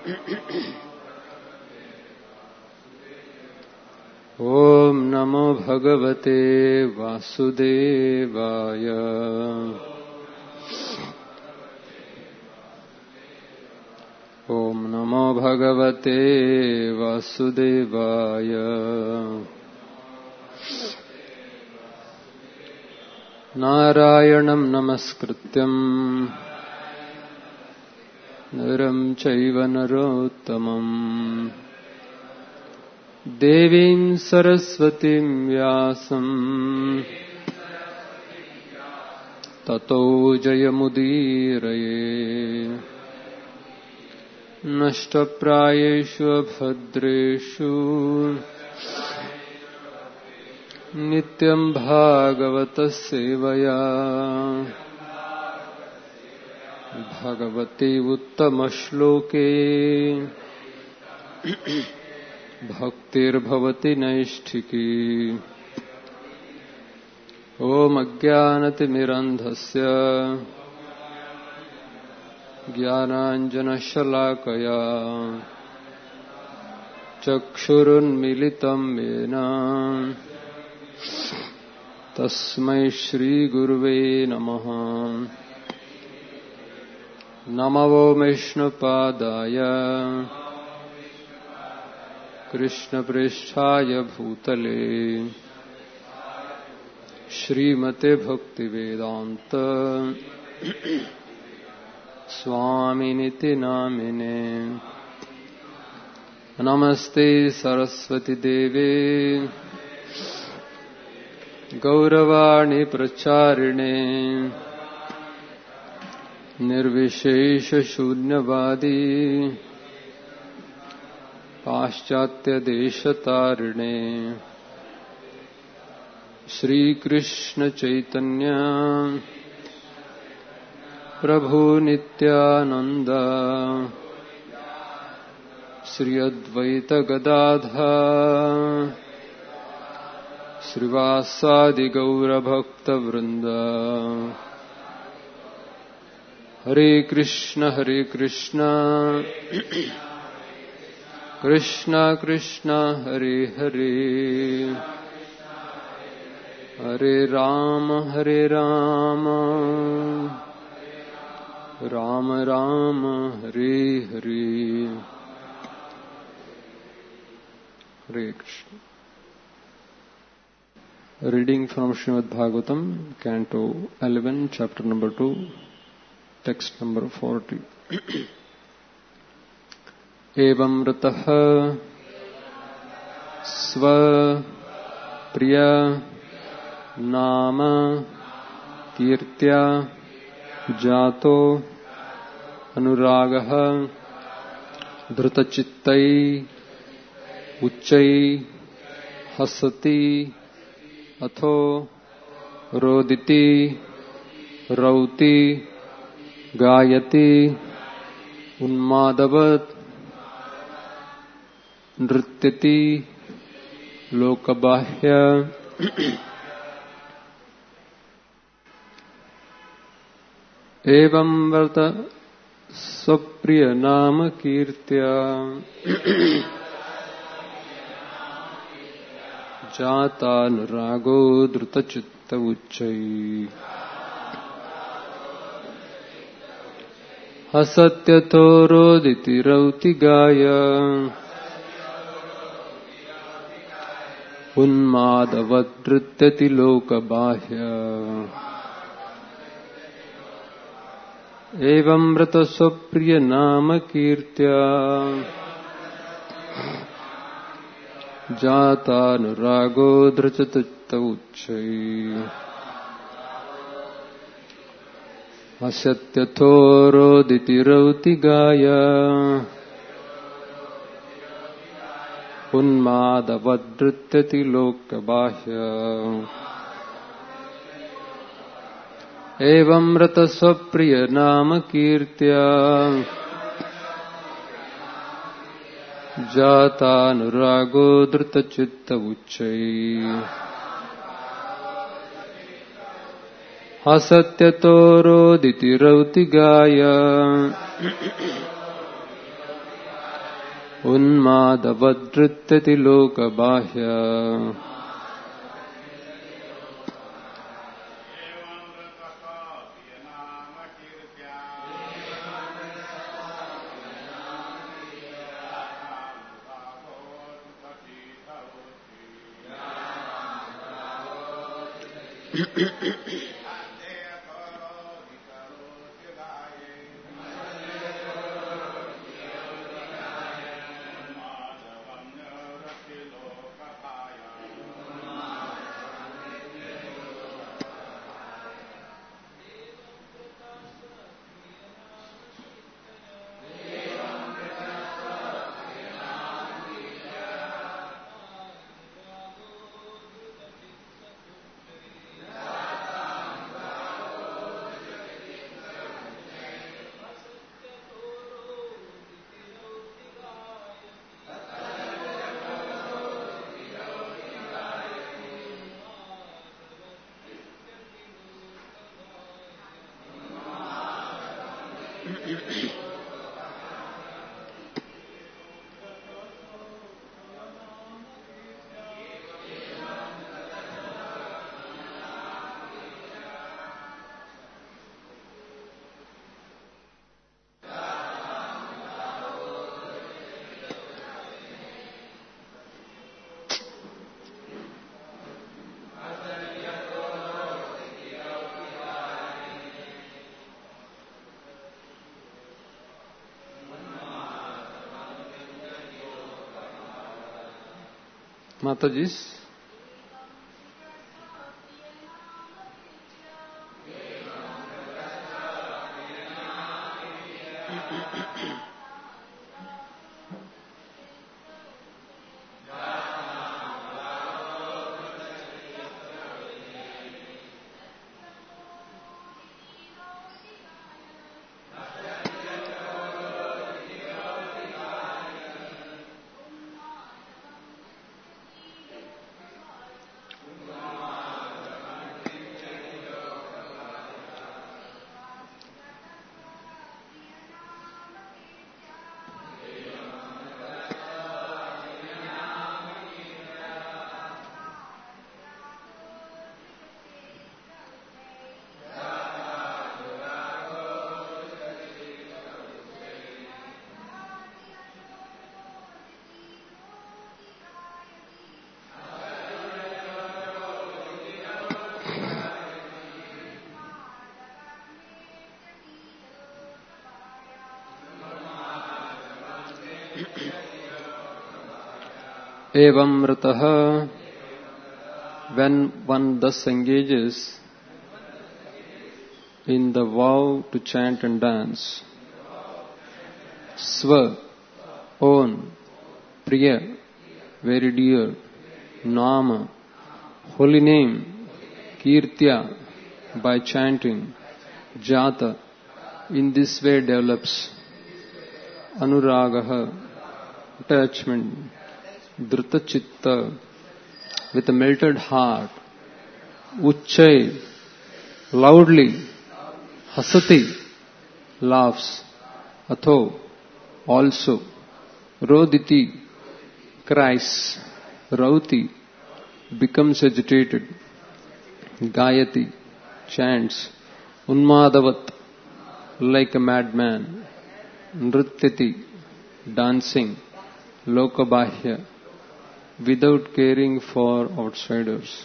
ओम नमो भगवते वासुदेवाय। ओम नमो भगवते वासुदेवाय। नारायणं नमस्कृत्यं नरं चैव नरोत्तमम् देवीं सरस्वतीं व्यासं ततो जयमुदीरये। नष्टप्रायेषु भद्रेषु नित्यं भागवतः सेवया भगवती उत्तमश्लोके भक्तिर्भवति नैष्ठिकी। ओम अज्ञानतिमिरन्धस्य ज्ञानाञ्जनशलाकया चक्षुरुन्मीलितं येन तस्मै श्रीगुरुवे नमः। नमो विष्णुपादाय कृष्णप्रेष्ठाय भूतले श्रीमते भक्तिवेदांत स्वामिनिति नामिने। नमस्ते सरस्वती देवे गौरवाणी प्रचारिणे निर्विशेष शून्यवादी पाश्चात्य देशतारिणे। श्री कृष्ण चैतन्य प्रभु नित्यानंद श्री अद्वैत गदाधर श्रीवासादि गौर भक्त वृंद। हरे कृष्ण कृष्ण कृष्ण हरे हरे हरे राम राम राम हरे हरे। हरे Krishna. Reading from Srimad Bhagavatam, Canto 11, Chapter number 2, Text number 40. एवं रतः स्व प्रिय नाम कीर्त्या जातो अनुरागः धृतचित्तै उच्चै हसति अथो रोदिति रौति गायति उन्मादवत् नृत्यति लोकबाह्य। एवं वर्त स्वप्रिय नाम कीर्त्या जातानुरागो धृतचित्त उच्चै हसत्यतो रोदिति रौति गाय उन्मादवत् नृत्यति लोकबाह्य। एवं व्रत स्वप्रिय नाम कीर्त्या जातानुरागो धृतचित्त उच्चै हसत्यथो रोदिति रौति गाय उन्मादवत् नृत्यति लोकबाह्य। एवं व्रत स्वप्रिय नाम कीर्त्या जातानुरागो धृतचित्त उच्चै हसत्यतो रोदिति रौति गाय Unmadavadrityati lokabahya Mataji's. Evamritaha, when one thus engages in the vow to chant and dance, Sva, own, Priya, very dear, Nama, holy name, Kirtya, by chanting, Jata, in this way develops, Anuragaha, attachment, Drutachitta, with a melted heart, Uchchai, loudly, Hasati, laughs, Atho, also, Roditi, cries, Rauti, becomes agitated, Gayati, chants, Unmadavat, like a madman, Nrityati, dancing, Lokabahya, without caring for outsiders.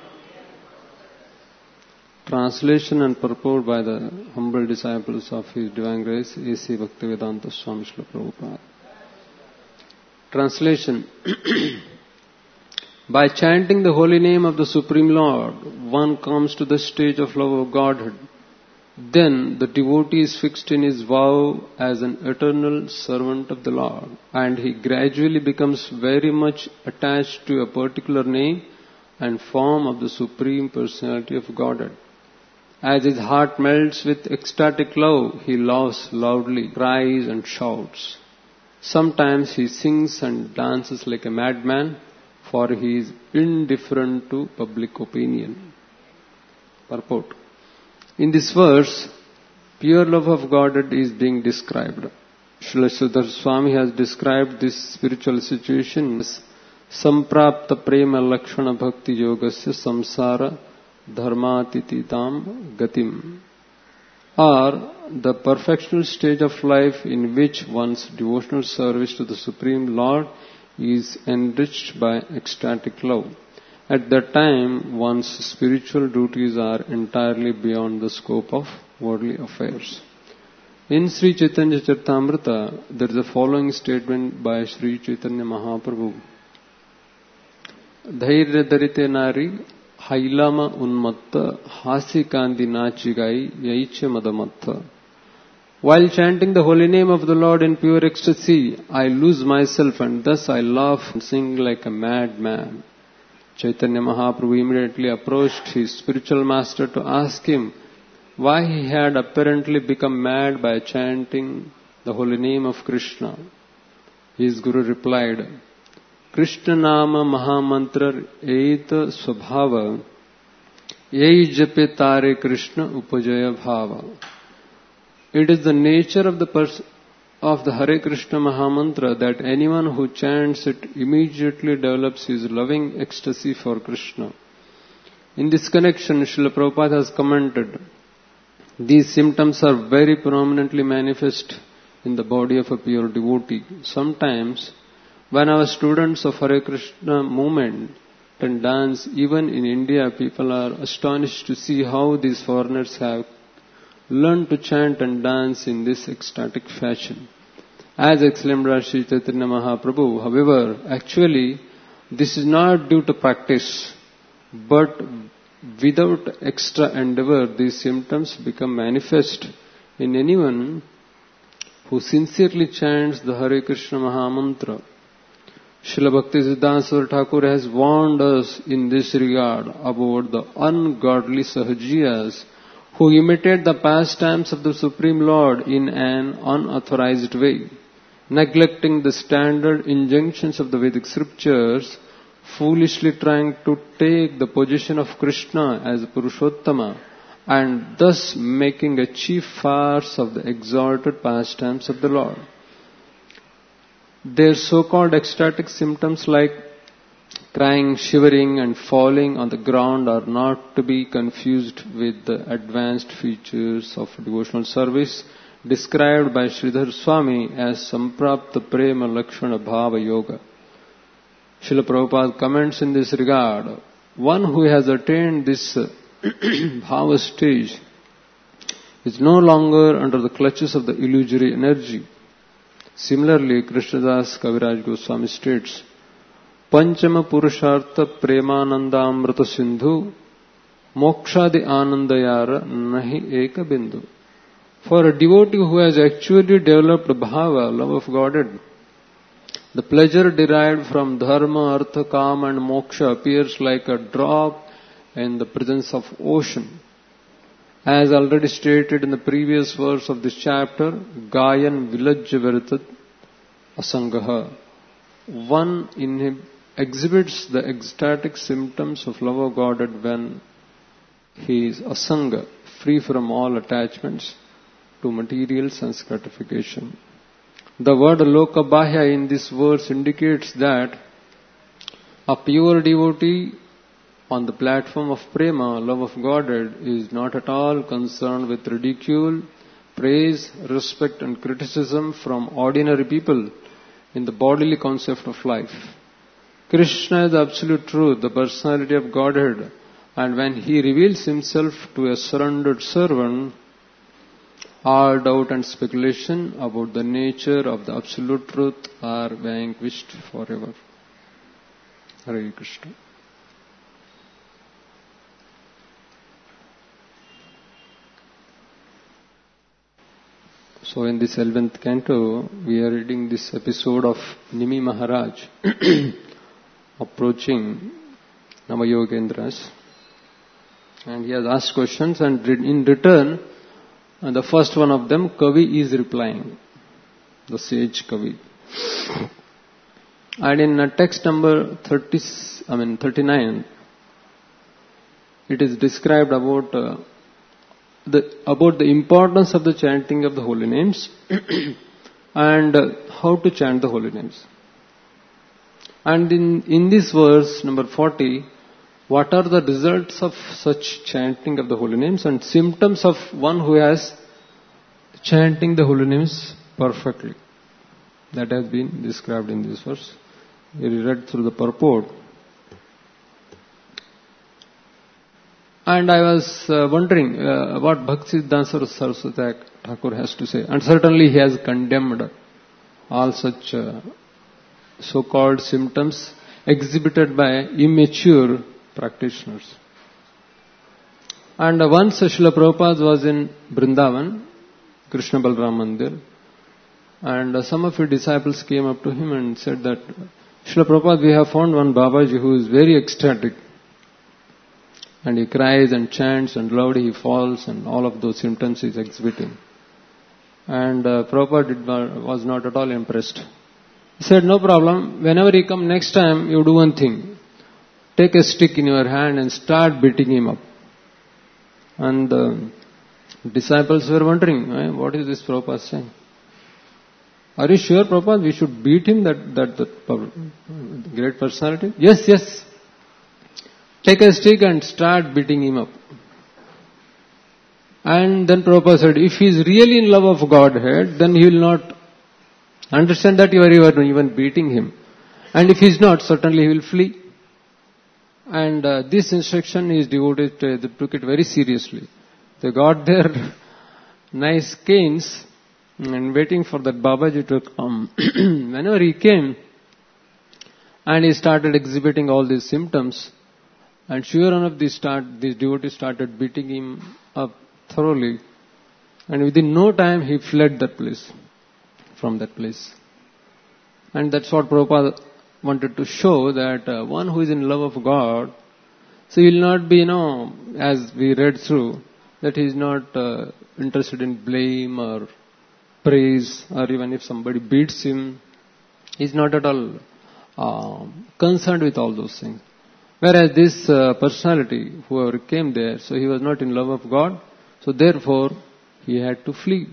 Translation and purport by the humble disciples of His Divine Grace, A.C. Bhaktivedanta Swami Srila Prabhupada. Translation. By chanting the holy name of the Supreme Lord, one comes to the stage of love of Godhead. Then the devotee is fixed in his vow as an eternal servant of the Lord, and he gradually becomes very much attached to a particular name and form of the Supreme Personality of Godhead. As his heart melts with ecstatic love, he laughs loudly, cries and shouts. Sometimes he sings and dances like a madman, for he is indifferent to public opinion. Purport. In this verse, pure love of Godhead is being described. Srila Sridhar Swami has described this spiritual situation as Samprapta Prema Lakshana Bhakti Yogasya Samsara Dharmatititam Gatim, or the perfectional stage of life in which one's devotional service to the Supreme Lord is enriched by ecstatic love. At that time, one's spiritual duties are entirely beyond the scope of worldly affairs. In Sri Chaitanya Charitamrita, there is a following statement by Sri Chaitanya Mahaprabhu. Dhairya dharite nari hailama unmatta hasi kandi nachigai yaiche madamatta. While chanting the holy name of the Lord in pure ecstasy, I lose myself and thus I laugh and sing like a madman. Chaitanya Mahaprabhu immediately approached his spiritual master to ask him why he had apparently become mad by chanting the holy name of Krishna. His Guru replied, Krishna Nama Mahamantra Eita Swabhava Yai Jape Tare Krishna Upajaya Bhava. It is the nature of the Hare Krishna Mahamantra that anyone who chants it immediately develops his loving ecstasy for Krishna. In this connection, Srila Prabhupada has commented, these symptoms are very prominently manifest in the body of a pure devotee. Sometimes, when our students of Hare Krishna movement and dance, even in India, people are astonished to see how these foreigners have learned to chant and dance in this ecstatic fashion. As exclaimed by Sri Chaitanya Mahaprabhu, however, actually, this is not due to practice, but without extra endeavor, these symptoms become manifest in anyone who sincerely chants the Hare Krishna Mahamantra. Srila Bhaktisiddhanta Saraswati Thakur has warned us in this regard about the ungodly sahajiyas who imitate the pastimes of the Supreme Lord in an unauthorized way, neglecting the standard injunctions of the Vedic scriptures, foolishly trying to take the position of Krishna as Purushottama and thus making a chief farce of the exalted pastimes of the Lord. Their so-called ecstatic symptoms like crying, shivering and falling on the ground are not to be confused with the advanced features of devotional service described by Sridhar Swami as Samprapta Prema Lakshana Bhava Yoga. Srila Prabhupada comments in this regard, one who has attained this bhava stage is no longer under the clutches of the illusory energy. Similarly, Krishnadas Kaviraj Goswami states, Panchama Purushartha Premanandamrata Sindhu Mokshadi Anandayara Nahi Eka Bindu. For a devotee who has actually developed bhava, love of Godhead, the pleasure derived from dharma, artha, kama and moksha appears like a drop in the presence of ocean. As already stated in the previous verse of this chapter, Gayan Vilajya Veritat Asangaha. One exhibits the ecstatic symptoms of love of Godhead when he is asanga, free from all attachments to material sense gratification. The word lokabahya in this verse indicates that a pure devotee on the platform of prema, love of Godhead, is not at all concerned with ridicule, praise, respect and criticism from ordinary people in the bodily concept of life. Krishna is the absolute truth, the personality of Godhead, and when he reveals himself to a surrendered servant, all doubt and speculation about the nature of the absolute truth are vanquished forever. Hare Krishna. So in this 11th canto, we are reading this episode of Nimi Maharaj approaching Navayogendras. And he has asked questions, and in return, and the first one of them, Kavi is replying, the sage Kavi. And in text number 39, it is described about the importance of the chanting of the holy names and how to chant the holy names. And in this verse, number 40, what are the results of such chanting of the holy names and symptoms of one who has chanting the holy names perfectly? That has been described in this verse. We read through the purport. And I was wondering what Bhaktisiddhanta Saraswati Thakur has to say. And certainly he has condemned all such so-called symptoms exhibited by immature practitioners. And once Srila Prabhupada was in Vrindavan, Krishna Balram Mandir, and some of his disciples came up to him and said that, Srila Prabhupada, we have found one Babaji who is very ecstatic. And he cries and chants and loudly he falls and all of those symptoms he is exhibiting. And Prabhupada was not at all impressed. He said, no problem, whenever he comes next time, you do one thing. Take a stick in your hand and start beating him up. And the disciples were wondering, what is this Prabhupada saying? Are you sure, Prabhupada, we should beat him, that great personality? Yes. Take a stick and start beating him up. And then Prabhupada said, if he is really in love of Godhead, then he will not understand that you are even beating him. And if he is not, certainly he will flee. And this instruction his devotees took it very seriously. They got their nice canes and waiting for that Babaji to come. Whenever he came and he started exhibiting all these symptoms, and sure enough these devotees started beating him up thoroughly, and within no time he fled from that place. And that's what Prabhupada wanted to show, that one who is in love of God, so he will not be, as we read through, that he is not interested in blame or praise, or even if somebody beats him, he is not at all concerned with all those things. Whereas this personality, whoever came there, so he was not in love of God, so therefore he had to flee.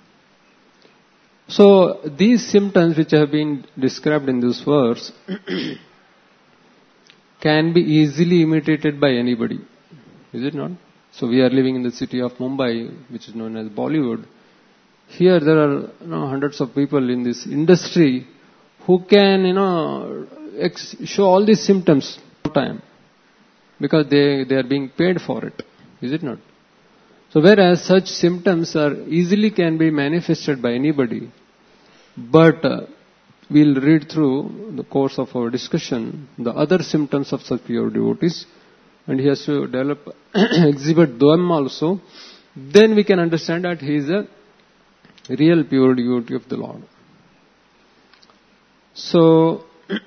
So these symptoms which have been described in this verse can be easily imitated by anybody. Is it not? So we are living in the city of Mumbai, which is known as Bollywood. Here there are hundreds of people in this industry who can show all these symptoms time, because they are being paid for it. Is it not? So whereas such symptoms are easily can be manifested by anybody, but we'll read through the course of our discussion the other symptoms of such pure devotees, and he has to exhibit them also. Then we can understand that he is a real pure devotee of the Lord. So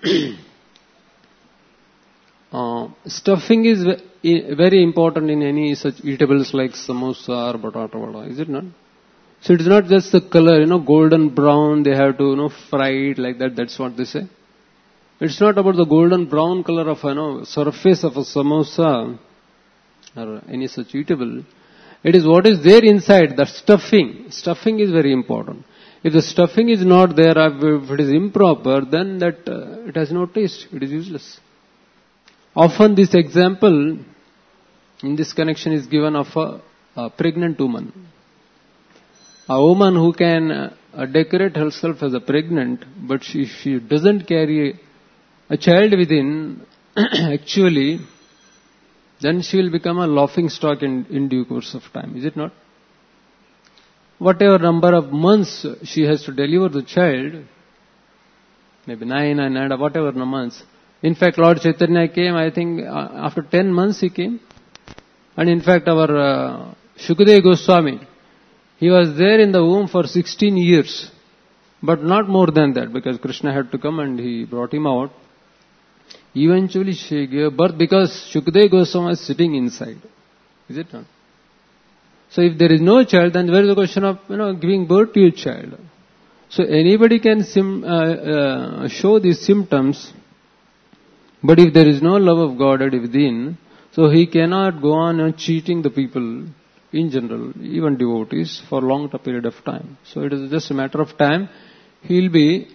stuffing is very important in any such eatables like samosa or batata vada, is it not? So it is not just the color, golden brown, they have to, fry it like that, that's what they say. It's not about the golden brown color of, surface of a samosa or any such eatable. It is what is there inside, the stuffing. Stuffing is very important. If the stuffing is not there, if it is improper, then that it has no taste, it is useless. Often this example in this connection is given of a pregnant woman. A woman who can decorate herself as a pregnant, but she doesn't carry a child within, actually, then she will become a laughing stock in due course of time. Is it not? Whatever number of months she has to deliver the child, maybe 9 and whatever months. In fact, Lord Chaitanya came, I think, after 10 months he came. And in fact, our Shukadeva Goswami, he was there in the womb for 16 years. But not more than that, because Krishna had to come and he brought him out. Eventually she gave birth because Shukadeva Goswami was sitting inside. Is it not? So if there is no child, then where is the question of giving birth to a child? So anybody can show these symptoms, but if there is no love of God within, so he cannot go on cheating the people in general, even devotees, for a long period of time. So it is just a matter of time. he'll be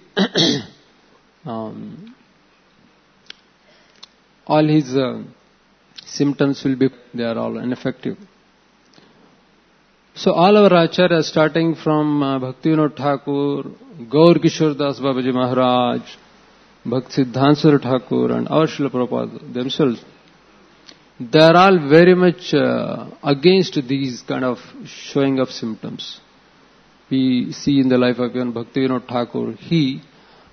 all his symptoms will be, they are all ineffective. So all our acharyas, starting from Bhaktivinoda Thakur, Gaur Kishore Das Babaji Maharaj, Bhakti Siddhanta Thakur, and our Srila Prabhupada themselves, they are all very much against these kind of showing of symptoms. We see in the life of even Bhaktivinoda Thakur, he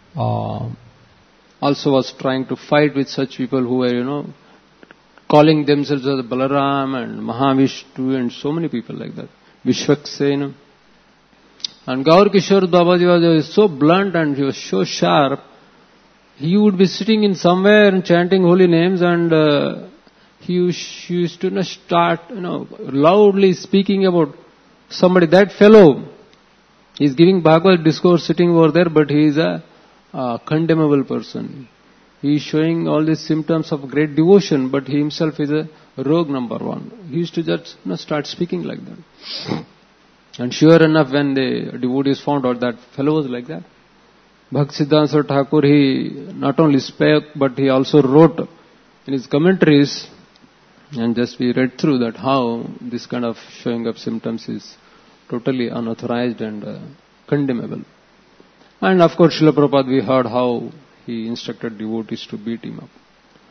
also was trying to fight with such people who were, calling themselves as Balaram and Mahavishnu and so many people like that. Vishwaksena. And Gaur Kishore Babaji was so blunt and he was so sharp. He would be sitting in somewhere and chanting holy names, and he used to start, loudly speaking about somebody. That fellow is giving Bhagavad discourse sitting over there, but he is a condemnable person. He is showing all these symptoms of great devotion, but he himself is a rogue number one. He used to just start speaking like that. And sure enough, when the devotees found out that fellow was like that, Bhaktisiddhanta Thakur, he not only spoke, but he also wrote in his commentaries, and just we read through that how this kind of showing of symptoms is totally unauthorized and condemnable. And of course, Srila Prabhupada, we heard how he instructed devotees to beat him up.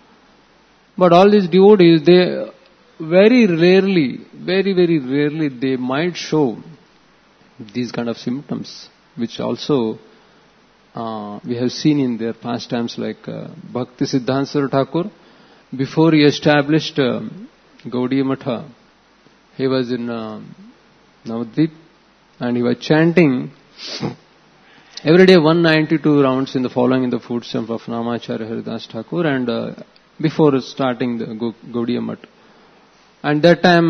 But all these devotees, they very rarely, very, very rarely, they might show these kind of symptoms, which also we have seen in their pastimes, like Bhakti Siddhanta Thakur. Before he established Gaudiya Matha, he was in Navadvip, and he was chanting every day 192 rounds in the following in the footsteps of Namacharya Haridas Thakur, and before starting the Gaudiya Matha. And that time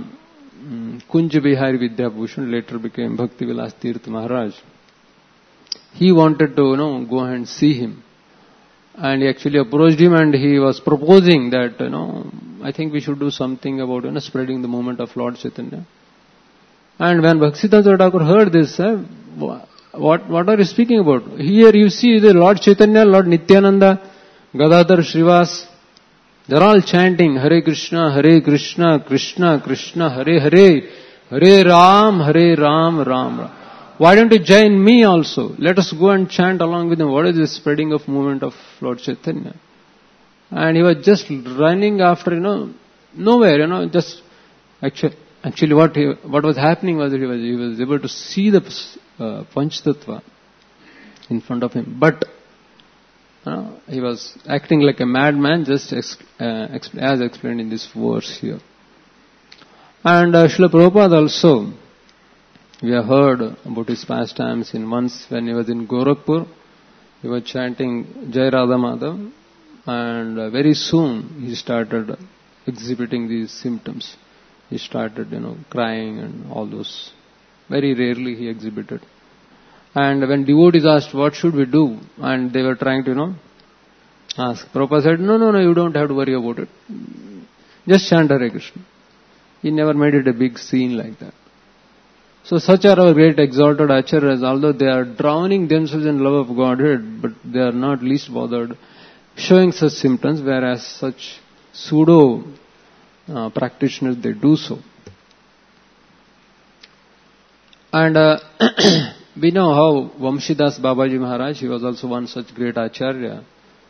Kunja Bihari Vidyabhushan, later became Bhakti Vilas Tirth Maharaj, he wanted to go and see him. And he actually approached him, and he was proposing that, I think we should do something about, spreading the movement of Lord Chaitanya. And when Bhaktisiddhanta Thakur heard this, what are you speaking about? Here you see the Lord Chaitanya, Lord Nityananda, Gadadhar Srivas, they're all chanting Hare Krishna, Krishna Krishna, Hare Hare, Hare Ram, Ram Ram. Why don't you join me also? Let us go and chant along with them. What is this spreading of movement of Lord Chaitanya? And he was just running after, nowhere, just actually what was happening was he was able to see the Panchtattva in front of him. But he was acting like a madman, just as explained in this verse here. And Srila Prabhupada also, we have heard about his pastimes in once when he was in Gorakhpur, he was chanting Jai Radha Madhav, and very soon he started exhibiting these symptoms. He started, crying and all those. Very rarely he exhibited. And when devotees asked, what should we do? And they were trying to, ask. Prabhupada said, no, you don't have to worry about it. Just chant Hare Krishna. He never made it a big scene like that. So such are our great exalted acharyas, although they are drowning themselves in love of Godhead, but they are not least bothered showing such symptoms, whereas such pseudo practitioners, they do so. And we know how Vamshidas Babaji Maharaj, he was also one such great acharya.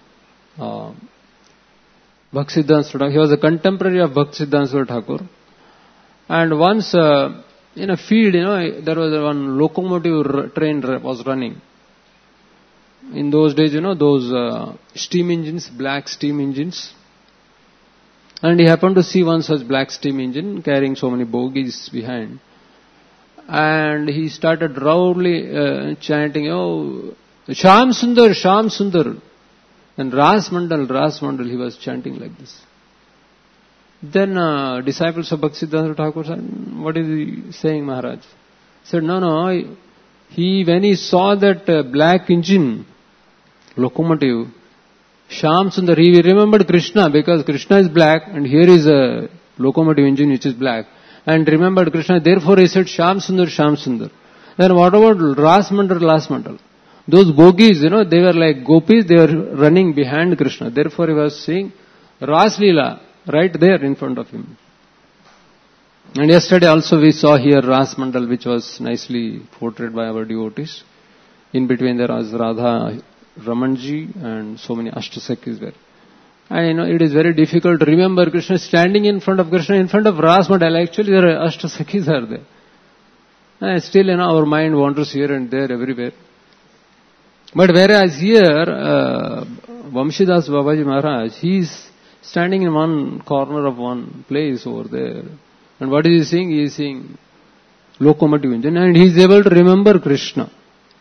Bhaktisiddhanta, he was a contemporary of Bhaktisiddhanta Thakur. And once in a field, there was one locomotive train was running. In those days, those steam engines, black steam engines. And he happened to see one such black steam engine carrying so many bogies behind. And he started loudly chanting, Sham Sundar, Sham Sundar. And Ras Mandal, he was chanting like this. Then disciples of Bhaktisiddhanta Thakur said, what is he saying, Maharaj? He said, no, when he saw that black engine, locomotive, Sham Sundar, he remembered Krishna, because Krishna is black and here is a locomotive engine which is black. And remembered Krishna, therefore he said Sham Sundar, Sham Sundar. Then what about Ras Mandal, Las Mandal? Those gogis, they were like gopis, they were running behind Krishna. Therefore he was seeing Ras Leela right there in front of him. And yesterday also we saw here Ras Mandal, which was nicely portrayed by our devotees. In between there was Radha Ramanji and so many Ashtasakis were. And it is very difficult to remember Krishna standing in front of Krishna, in front of Ras Mandal. Actually there are Ashtasakis are there. And still, our mind wanders here and there, everywhere. But whereas here, Vamshidas Babaji Maharaj, he is standing in one corner of one place over there. And what is he seeing? He is seeing locomotive engine and he is able to remember Krishna.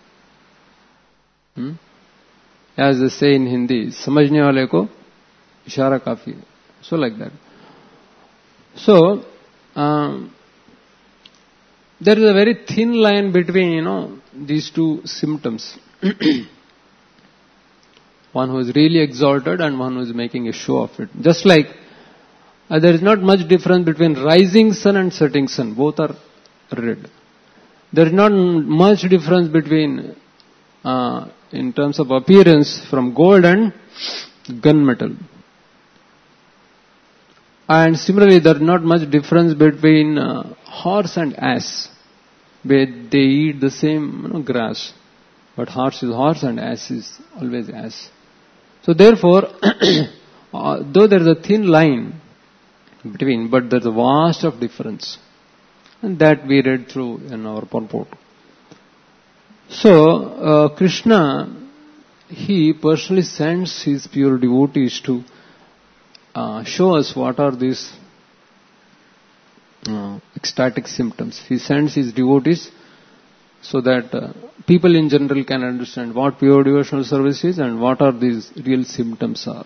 As they say in Hindi, समझने वाले को इशारा काफी है. So like that. So, there is a very thin line between, these two symptoms. One who is really exalted and one who is making a show of it. Just like there is not much difference between rising sun and setting sun. Both are red. There is not much difference between, in terms of appearance, from gold and gunmetal. And similarly, there is not much difference between horse and ass. Where they eat the same grass. But horse is horse and ass is always ass. So therefore, though there is a thin line between, but there is a vast of difference. And that we read through in our purport. So, Krishna, he personally sends his pure devotees to show us what are these ecstatic symptoms. He sends his devotees so that people in general can understand what pure devotional service is and what are these real symptoms are.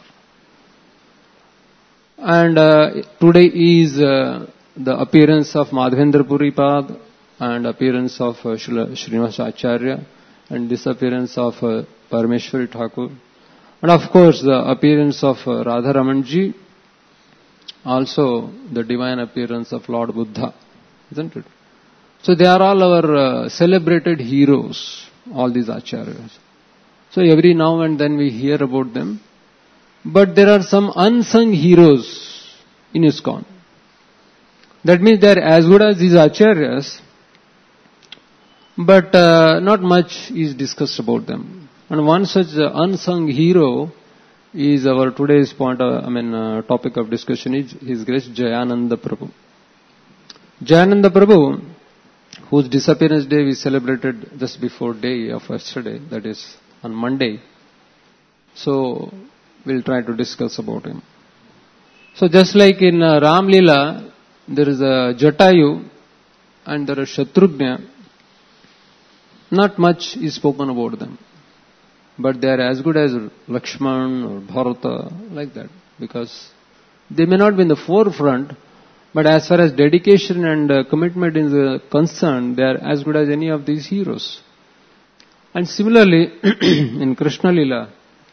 And today is the appearance of Madhavendra Puri Pad and appearance of Srinivasa Acharya and disappearance of Parameshwari Thakur. And of course the appearance of Radha Ramanji, also the divine appearance of Lord Buddha, isn't it? So they are all our celebrated heroes, all these acharyas. So every now and then we hear about them. But there are some unsung heroes in ISKCON. That means they are as good as these acharyas, but not much is discussed about them. And one such unsung hero is our today's topic of discussion is His Grace Jayananda Prabhu. Jayananda Prabhu, whose disappearance day we celebrated just before day of yesterday, that is on Monday. So, we'll try to discuss about him. So just like in Ram Leela, there is a Jatayu and there is Shatrugna, not much is spoken about them. But they are as good as Lakshman or Bharata, like that. Because they may not be in the forefront, but as far as dedication and commitment is concerned, they are as good as any of these heroes. And similarly, in Krishna Leela,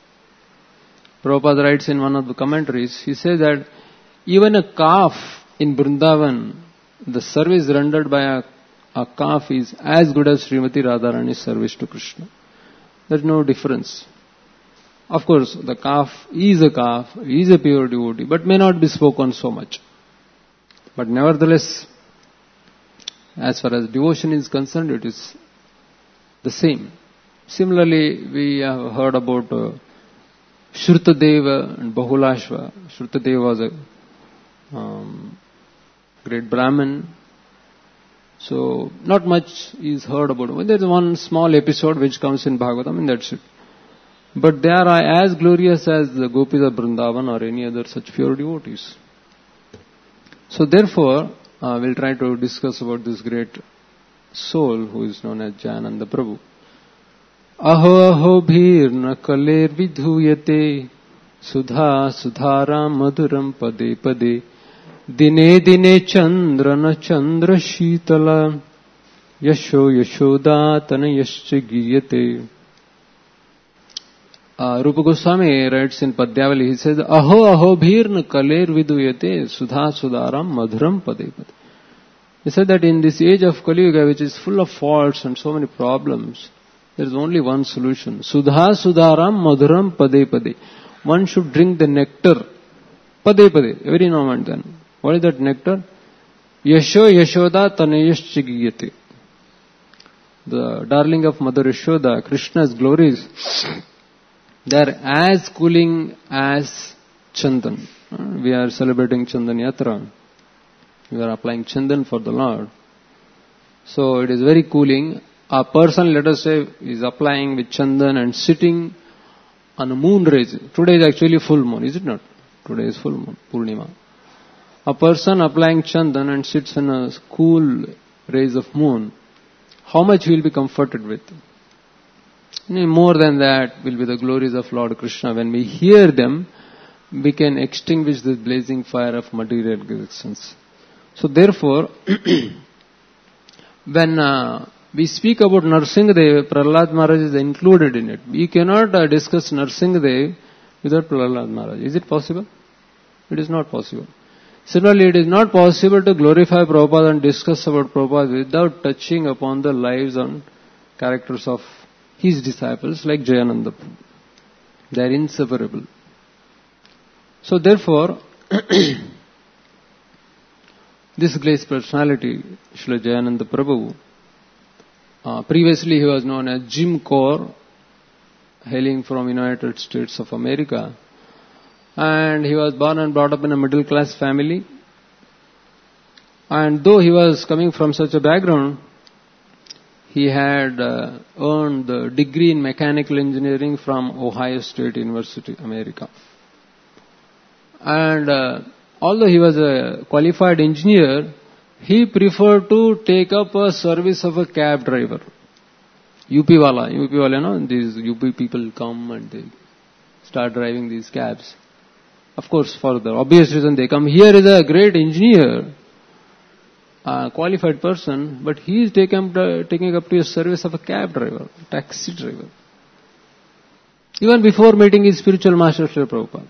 Prabhupada writes in one of the commentaries, he says that even a calf in Vrindavan, the service rendered by a calf is as good as Srimati Radharani's service to Krishna. There is no difference. Of course, the calf, is a pure devotee, but may not be spoken so much. But nevertheless, as far as devotion is concerned, it is the same. Similarly, we have heard about Shrutadeva and Bahulashva. Shrutadeva was a great Brahmin. So, not much is heard about him. There is one small episode which comes in Bhagavatam and that's it. But they are as glorious as the Gopis of Vrindavan or any other such pure devotees. So therefore, we'll try to discuss about this great soul who is known as Jayananda Prabhu. Aho aho bhirna kaler vidhuyate sudha sudharam madhuram pade pade dine dine chandrana chandra shitala yasho yashodatana yascha giyate. Rupa Goswami writes in Padyavali, he says, Aho aho bhirna kaler viduyate sudha sudaram madhuram pade pade. He said that in this age of Kali Yuga, which is full of faults and so many problems, There is only one solution. Sudha Sudharam Madhuram Pade Pade. One should drink the nectar. Pade Pade. Every now and then. What is that nectar? Yasho Yashoda Tanayash Chigiyate. The darling of Mother Yashoda, Krishna's glories, they are as cooling as Chandan. We are celebrating Chandan Yatra. We are applying Chandan for the Lord. So it is very cooling. A person, let us say, is applying with Chandan and sitting on a moon rays. Today is actually full moon, is it not? Today is full moon, Purnima. A person applying Chandan and sits in a cool rays of moon, how much he will be comforted with? More than that will be the glories of Lord Krishna. When we hear them, we can extinguish the blazing fire of material existence. So therefore, when we speak about Narsingadev, Prahlad Maharaj is included in it. We cannot discuss Narsingadev without Prahlad Maharaj. Is it possible? It is not possible. Similarly, it is not possible to glorify Prabhupada and discuss about Prabhupada without touching upon the lives and characters of his disciples like Jayananda. They are inseparable. So therefore, this great personality, Srila Jayananda Prabhu, previously he was known as Jim Kaur, hailing from United States of America. And he was born and brought up in a middle class family. And though he was coming from such a background, he had earned the degree in mechanical engineering from Ohio State University, America. And although he was a qualified engineer, he preferred to take up a service of a cab driver. UP wala, these UP people come and they start driving these cabs. Of course, for the obvious reason they come. Here is a great engineer, a qualified person, but he is taking up to a service of a cab driver, taxi driver. Even before meeting his spiritual master, Srila Prabhupada.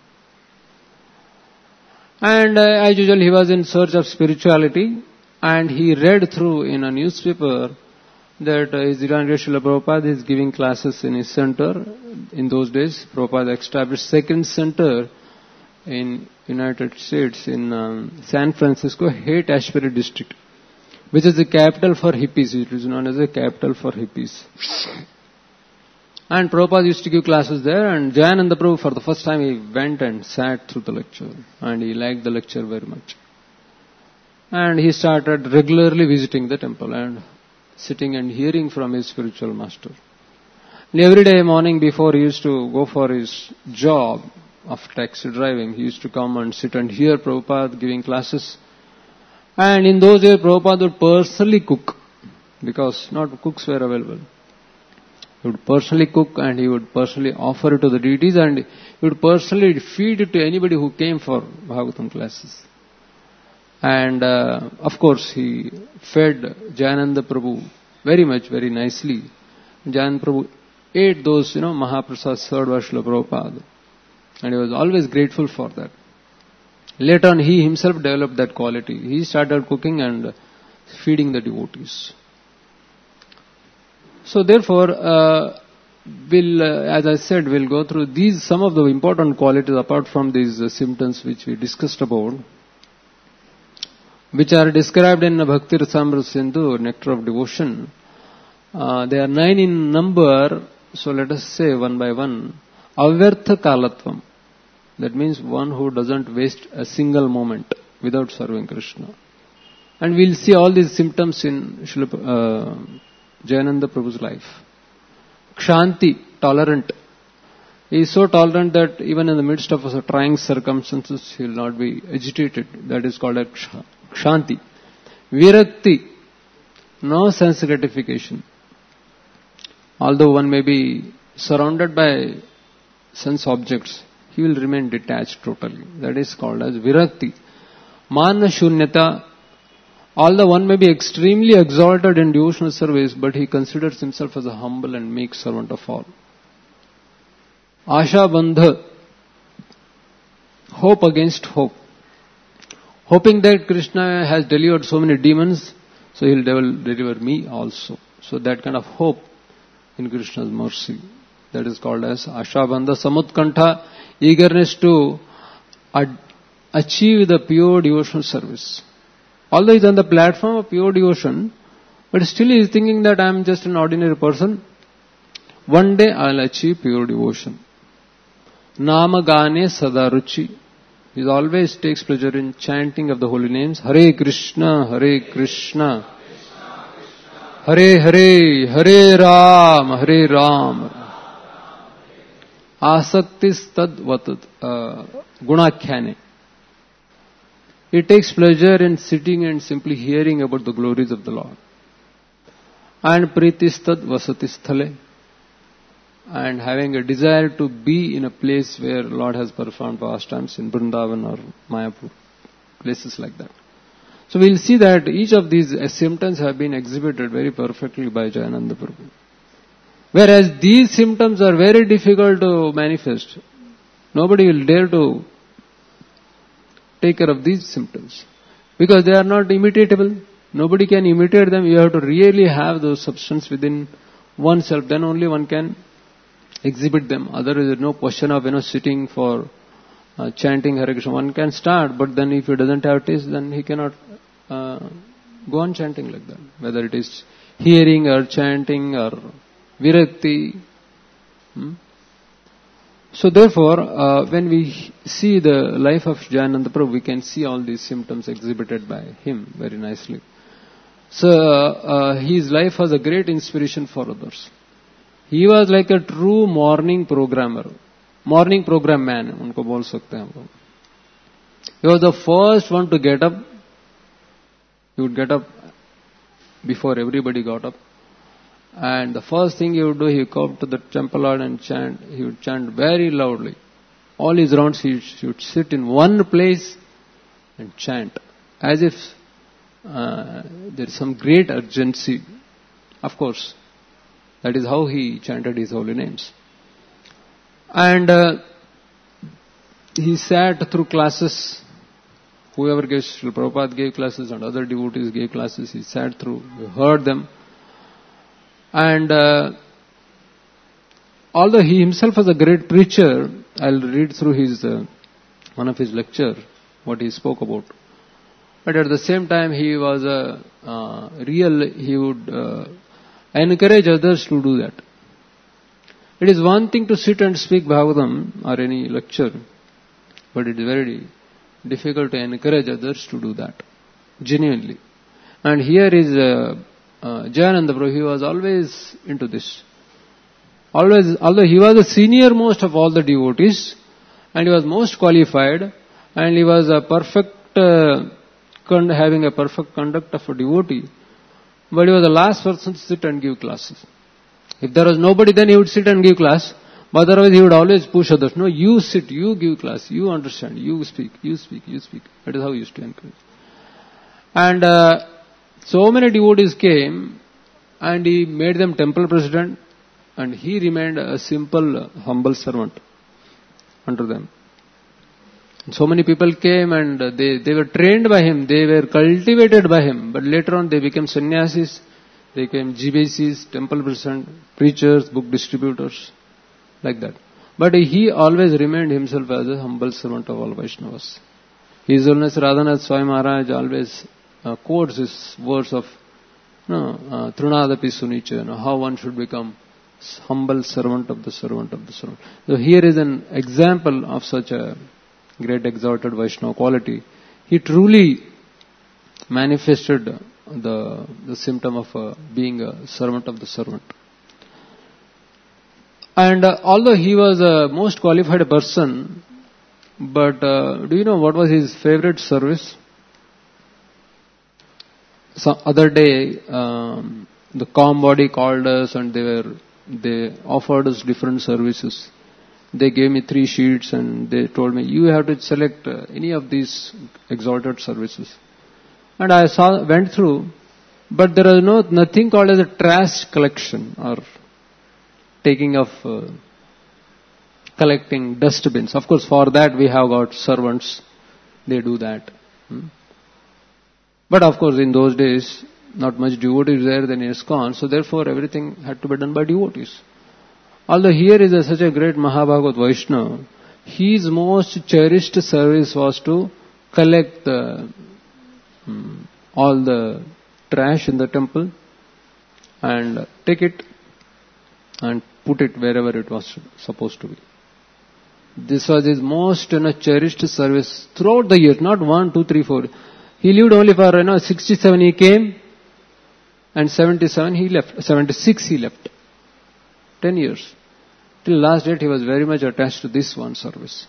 And as usual, he was in search of spirituality, and he read through in a newspaper that His Divine Grace Srila Prabhupada is giving classes in his center. In those days, Prabhupada established second center in United States in San Francisco, Haight-Ashbury district, which is the capital for hippies. It is known as the capital for hippies. And Prabhupada used to give classes there, and Jayananda Prabhu, for the first time, he went and sat through the lecture, and he liked the lecture very much. And he started regularly visiting the temple and sitting and hearing from his spiritual master. And every day morning before he used to go for his job of taxi driving, he used to come and sit and hear Prabhupada giving classes. And in those days, Prabhupada would personally cook, because not cooks were available. He would personally cook and he would personally offer it to the deities, and he would personally feed it to anybody who came for Bhagavatam classes. And of course, he fed Jayananda Prabhu very much, very nicely. Jayananda Prabhu ate those, Mahaprasad served by Srila Prabhupada. And he was always grateful for that. Later on, he himself developed that quality. He started cooking and feeding the devotees. So therefore, as I said, we'll go through these, some of the important qualities apart from these symptoms which we discussed about, which are described in Bhakti Rasamrita Sindhu, Nectar of Devotion. They are 9 in number, so let us say one by one. Avyartha Kalatvam. That means one who doesn't waste a single moment without serving Krishna. And we'll see all these symptoms in Jayananda Prabhu's life. Kshanti, tolerant. He is so tolerant that even in the midst of trying circumstances, he will not be agitated. That is called a Kshanti. Virakti, no sense gratification. Although one may be surrounded by sense objects, he will remain detached totally. That is called as Virakti. Mana Shunyata, although one may be extremely exalted in devotional service, but he considers himself as a humble and meek servant of all. Asha Bandha, hope against hope. Hoping that Krishna has delivered so many demons, so he will deliver me also. So that kind of hope in Krishna's mercy. That is called as Ashabandha Samutkantha, eagerness to achieve the pure devotional service. Although he is on the platform of pure devotion, but still he is thinking that I am just an ordinary person. One day I will achieve pure devotion. Nama Gane Sadaruchi. He always takes pleasure in chanting of the holy names. Hare Krishna, Hare Krishna, Hare Hare, Hare Ram, Hare Ram. Asaktis tad gunakhyane. He takes pleasure in sitting and simply hearing about the glories of the Lord. And pritistad vasatistale. And having a desire to be in a place where Lord has performed pastimes in Vrindavan or Mayapur, places like that. So we'll see that each of these symptoms have been exhibited very perfectly by Jayananda Prabhu. Whereas these symptoms are very difficult to manifest. Nobody will dare to take care of these symptoms because they are not imitatable. Nobody can imitate them. You have to really have those substance within oneself. Then only one can exhibit them. Otherwise, there is no question of sitting for chanting Hare Krishna. One can start, but then if he doesn't have taste, then he cannot go on chanting like that. Whether it is hearing or chanting or virakti. So therefore, when we see the life of Jayananda Prabhu, we can see all these symptoms exhibited by him very nicely. So his life was a great inspiration for others. He was like a true morning programmer, morning program man. उनको बोल सकते हैं हम लोग. He was the first one to get up. He would get up before everybody got up. And the first thing he would do, he would come to the temple Lord and chant. He would chant very loudly. All his rounds, he would sit in one place and chant. As if there is some great urgency. Of course, that is how he chanted his holy names. And he sat through classes. Whoever gave, Srila Prabhupada gave classes and other devotees gave classes. He sat through, he heard them. And although he himself was a great preacher, I'll read through his one of his lecture, what he spoke about. But at the same time, he was he would encourage others to do that. It is one thing to sit and speak Bhagavatam or any lecture, but it is very difficult to encourage others to do that, genuinely. And here is Jayananda Prabhu, he was always into this. Always, although he was the senior most of all the devotees, and he was most qualified, and he was a perfect, having a perfect conduct of a devotee, but he was the last person to sit and give classes. If there was nobody, then he would sit and give class, but otherwise he would always push others. No, you sit, you give class, you understand, you speak, you speak, you speak. That is how he used to encourage. And so many devotees came, and he made them temple president, and he remained a simple, humble servant under them. So many people came and they were trained by him, they were cultivated by him, but later on they became sannyasis, they became GBCs, temple president, preachers, book distributors, like that. But he always remained himself as a humble servant of all Vaishnavas. His Holiness Radhanath Swami Maharaj always quotes his words of Trunadapi Sunicha, how one should become humble servant of the servant of the servant. So here is an example of such a great exalted Vaishnava quality. He truly manifested the symptom of being a servant of the servant. And although he was a most qualified person, but do you know what was his favorite service? Some other day, the COM body called us and they offered us different services. They gave me 3 sheets and they told me, you have to select any of these exalted services. And I went through, but there is nothing called as a trash collection or taking of collecting dustbins. Of course, for that we have got servants. They do that. But of course, in those days, not much devotees there than ISKCON, so therefore everything had to be done by devotees. Although here is such a great Mahabhagavat Vaishnava, his most cherished service was to collect all the trash in the temple and take it and put it wherever it was supposed to be. This was his most cherished service throughout the years, not 1, 2, 3, 4. He lived only for 67 he came and 77 he left, 76 he left. 10 years. Till last date he was very much attached to this one service.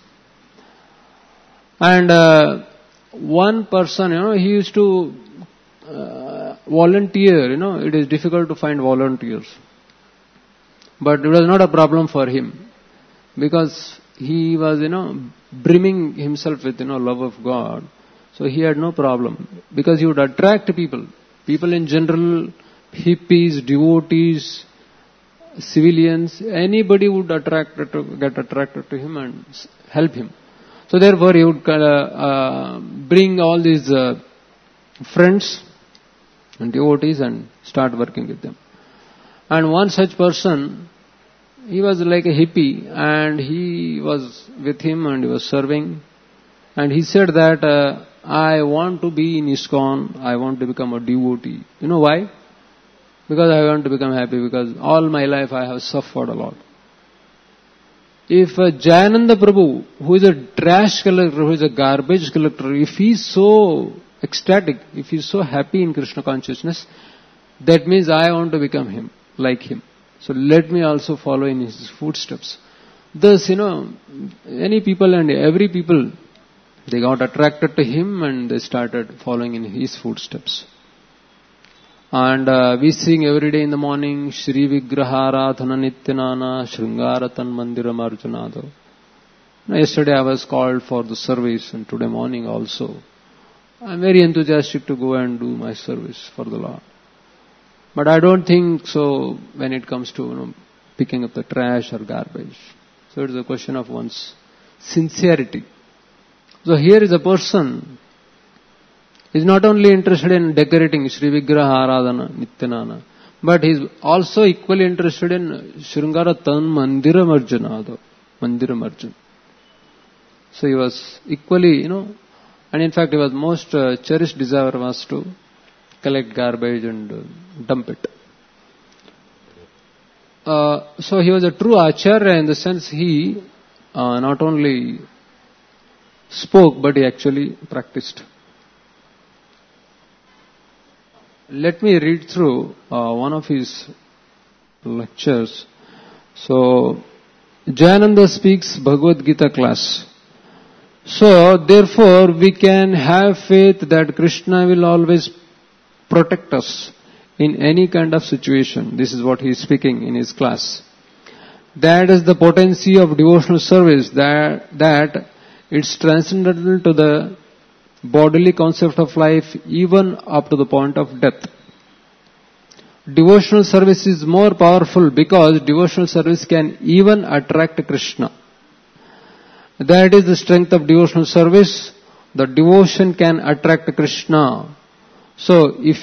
And one person, he used to volunteer, it is difficult to find volunteers. But it was not a problem for him because he was, brimming himself with, love of God. So he had no problem because he would attract people. People in general, hippies, devotees, civilians, anybody would get attracted to him and help him. So therefore he would bring all these friends and devotees and start working with them. And one such person, he was like a hippie and he was with him and he was serving. And he said that, I want to be in ISKCON, I want to become a devotee. You know why? Because I want to become happy, because all my life I have suffered a lot. If Jayananda Prabhu, who is a trash collector, who is a garbage collector, if he is so ecstatic, if he is so happy in Krishna consciousness, that means I want to become him, like him. So let me also follow in his footsteps. Thus, any people and every people, they got attracted to him and they started following in his footsteps. And we sing every day in the morning, Shri Vigraharadhana Nityanana Shringaratan Mandiram Arjunado. Yesterday I was called for the service and today morning also. I am very enthusiastic to go and do my service for the Lord. But I don't think so when it comes to picking up the trash or garbage. So it is a question of one's sincerity. So here is a person is not only interested in decorating Shri Vigraha Aradhana Nityanana, but he is also equally interested in Shringaratan Mandiram Arjunado, Mandiram Arjun. So he was equally, and in fact he was most cherished desire was to collect garbage and dump it. So he was a true acharya in the sense he not only spoke but he actually practiced. Let me read through one of his lectures. So, Jayananda speaks Bhagavad Gita class. So, therefore, we can have faith that Krishna will always protect us in any kind of situation. This is what he is speaking in his class. That is the potency of devotional service, that it's transcendental to the bodily concept of life even up to the point of death. Devotional service is more powerful because devotional service can even attract Krishna. That is the strength of devotional service. The devotion can attract Krishna. So if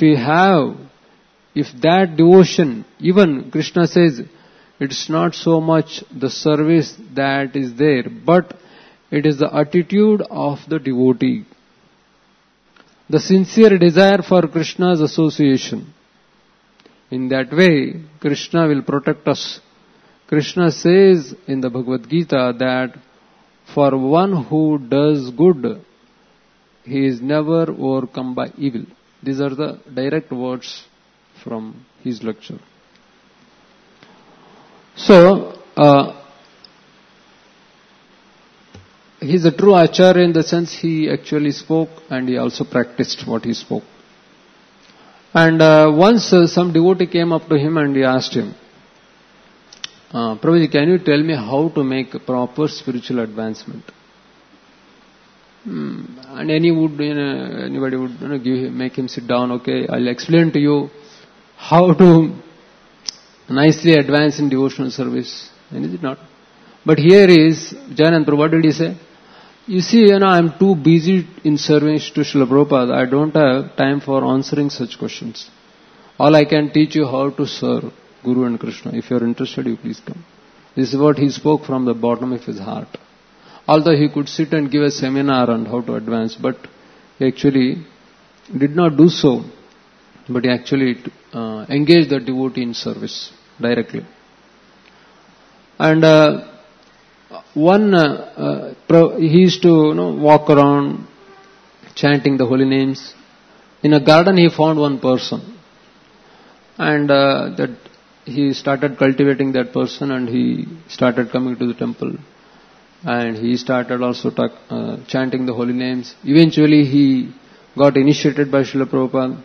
that devotion, even Krishna says, it's not so much the service that is there, but it is the attitude of the devotee. The sincere desire for Krishna's association. In that way, Krishna will protect us. Krishna says in the Bhagavad Gita that for one who does good, he is never overcome by evil. These are the direct words from his lecture. So, he is a true acharya in the sense he actually spoke and he also practiced what he spoke. And once some devotee came up to him and he asked him, Prabhuji, can you tell me how to make a proper spiritual advancement? And anybody would make him sit down, okay, I'll explain to you how to nicely advance in devotional service. And is it not? But here is Jayananda Prabhu, what did he say? You see, I'm too busy in serving to Srila Prabhupada. I don't have time for answering such questions. All I can teach you how to serve Guru and Krishna. If you are interested, you please come. This is what he spoke from the bottom of his heart. Although he could sit and give a seminar on how to advance, but he actually did not do so. But he actually engaged the devotee in service directly. And he used to walk around chanting the holy names. In a garden he found one person, and that he started cultivating that person, and he started coming to the temple, and he started also chanting the holy names. Eventually he got initiated by Srila Prabhupada.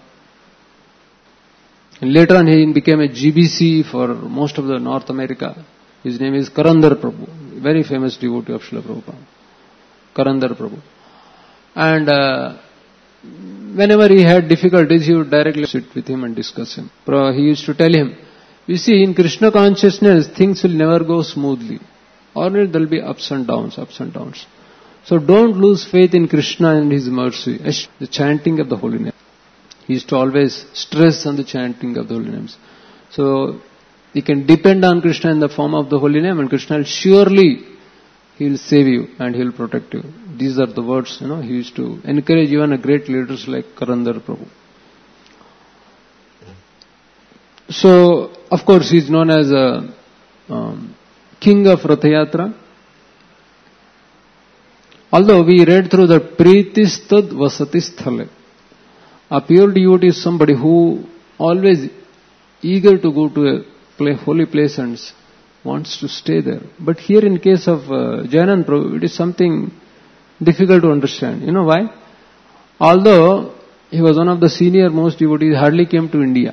And later on he became a GBC for most of the North America. His name is Karandar Prabhu, very famous devotee of Srila Prabhupada. Karandar Prabhu. And whenever he had difficulties, he would directly sit with him and discuss him. He used to tell him, you see, in Krishna consciousness, things will never go smoothly. Or there will be ups and downs. So don't lose faith in Krishna and His mercy. The chanting of the holy name. He used to always stress on the chanting of the holy names. So you can depend on Krishna in the form of the holy name, and Krishna will surely, He will save you and He will protect you. These are the words, he used to encourage even a great leaders like Karandar Prabhu. So, of course, he is known as a king of Ratha Yatra. Although we read through the Pritistad Vasati Sthale. A pure devotee is somebody who always eager to go to a holy place and wants to stay there. But here in case of Jayanand Prabhu, it is something difficult to understand. You know why? Although he was one of the senior most devotees, hardly came to India.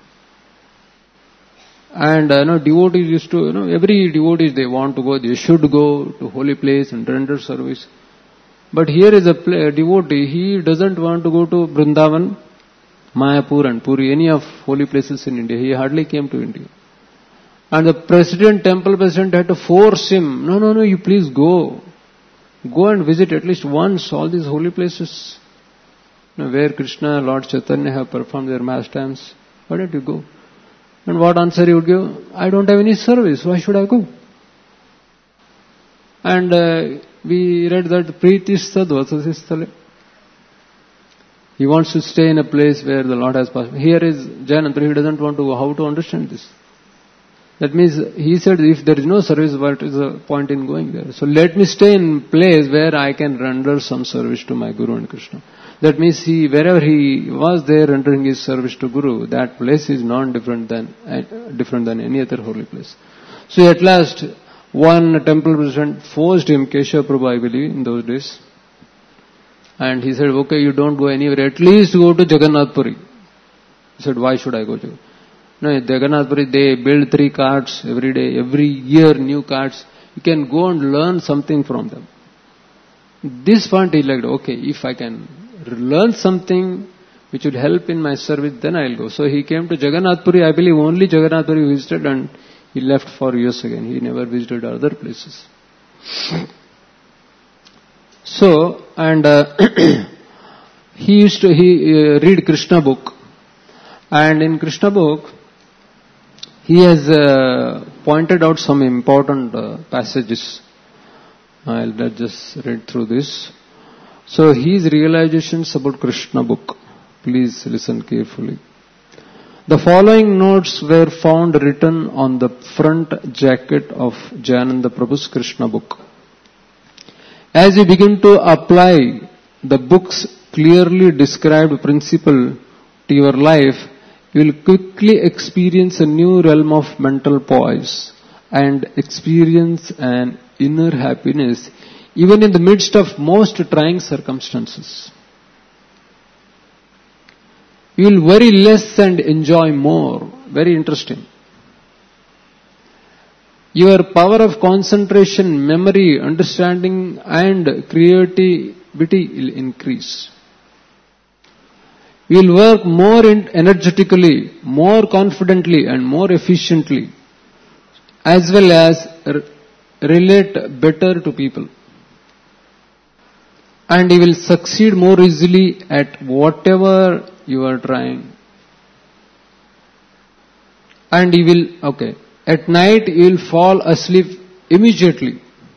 And devotees used to, every devotees they want to go, they should go to holy place and render service. But here is a devotee, he doesn't want to go to Vrindavan, Mayapur and Puri, any of holy places in India. He hardly came to India. And the temple president had to force him, no, you please go. Go and visit at least once all these holy places where Krishna, Lord Chaitanya have performed their pastimes. Why don't you go? And what answer he would give? I don't have any service, why should I go? And we read that Pritistad Vasati Sthale. He wants to stay in a place where the Lord has passed. Here is Jayanand, he doesn't want to go. How to understand this? That means he said, if there is no service, what is the point in going there? So let me stay in place where I can render some service to my Guru and Krishna. That means wherever he was there rendering his service to Guru, that place is different than any other holy place. So at last, one temple president forced him, Keshav Prabhu I believe in those days, and he said, okay, you don't go anywhere, at least go to Jagannath Puri. He said, why should I go to No, Jagannath Puri, they build 3 carts every day, every year new carts. You can go and learn something from them. This point he liked, okay, if I can learn something which would help in my service, then I'll go. So he came to Jagannath Puri, I believe only Jagannath Puri visited, and he left for years again. He never visited other places. So, and he used to read Krishna book. And in Krishna book, he has pointed out some important passages. Let's just read through this. So his realizations about Krishna book. Please listen carefully. The following notes were found written on the front jacket of Jayananda Prabhu's Krishna book. As you begin to apply the book's clearly described principle to your life, you will quickly experience a new realm of mental poise and experience an inner happiness even in the midst of most trying circumstances. You will worry less and enjoy more. Very interesting. Your power of concentration, memory, understanding and creativity will increase. You will work more energetically, more confidently and more efficiently, as well as relate better to people. And you will succeed more easily at whatever you are trying. And you will, at night you will fall asleep immediately.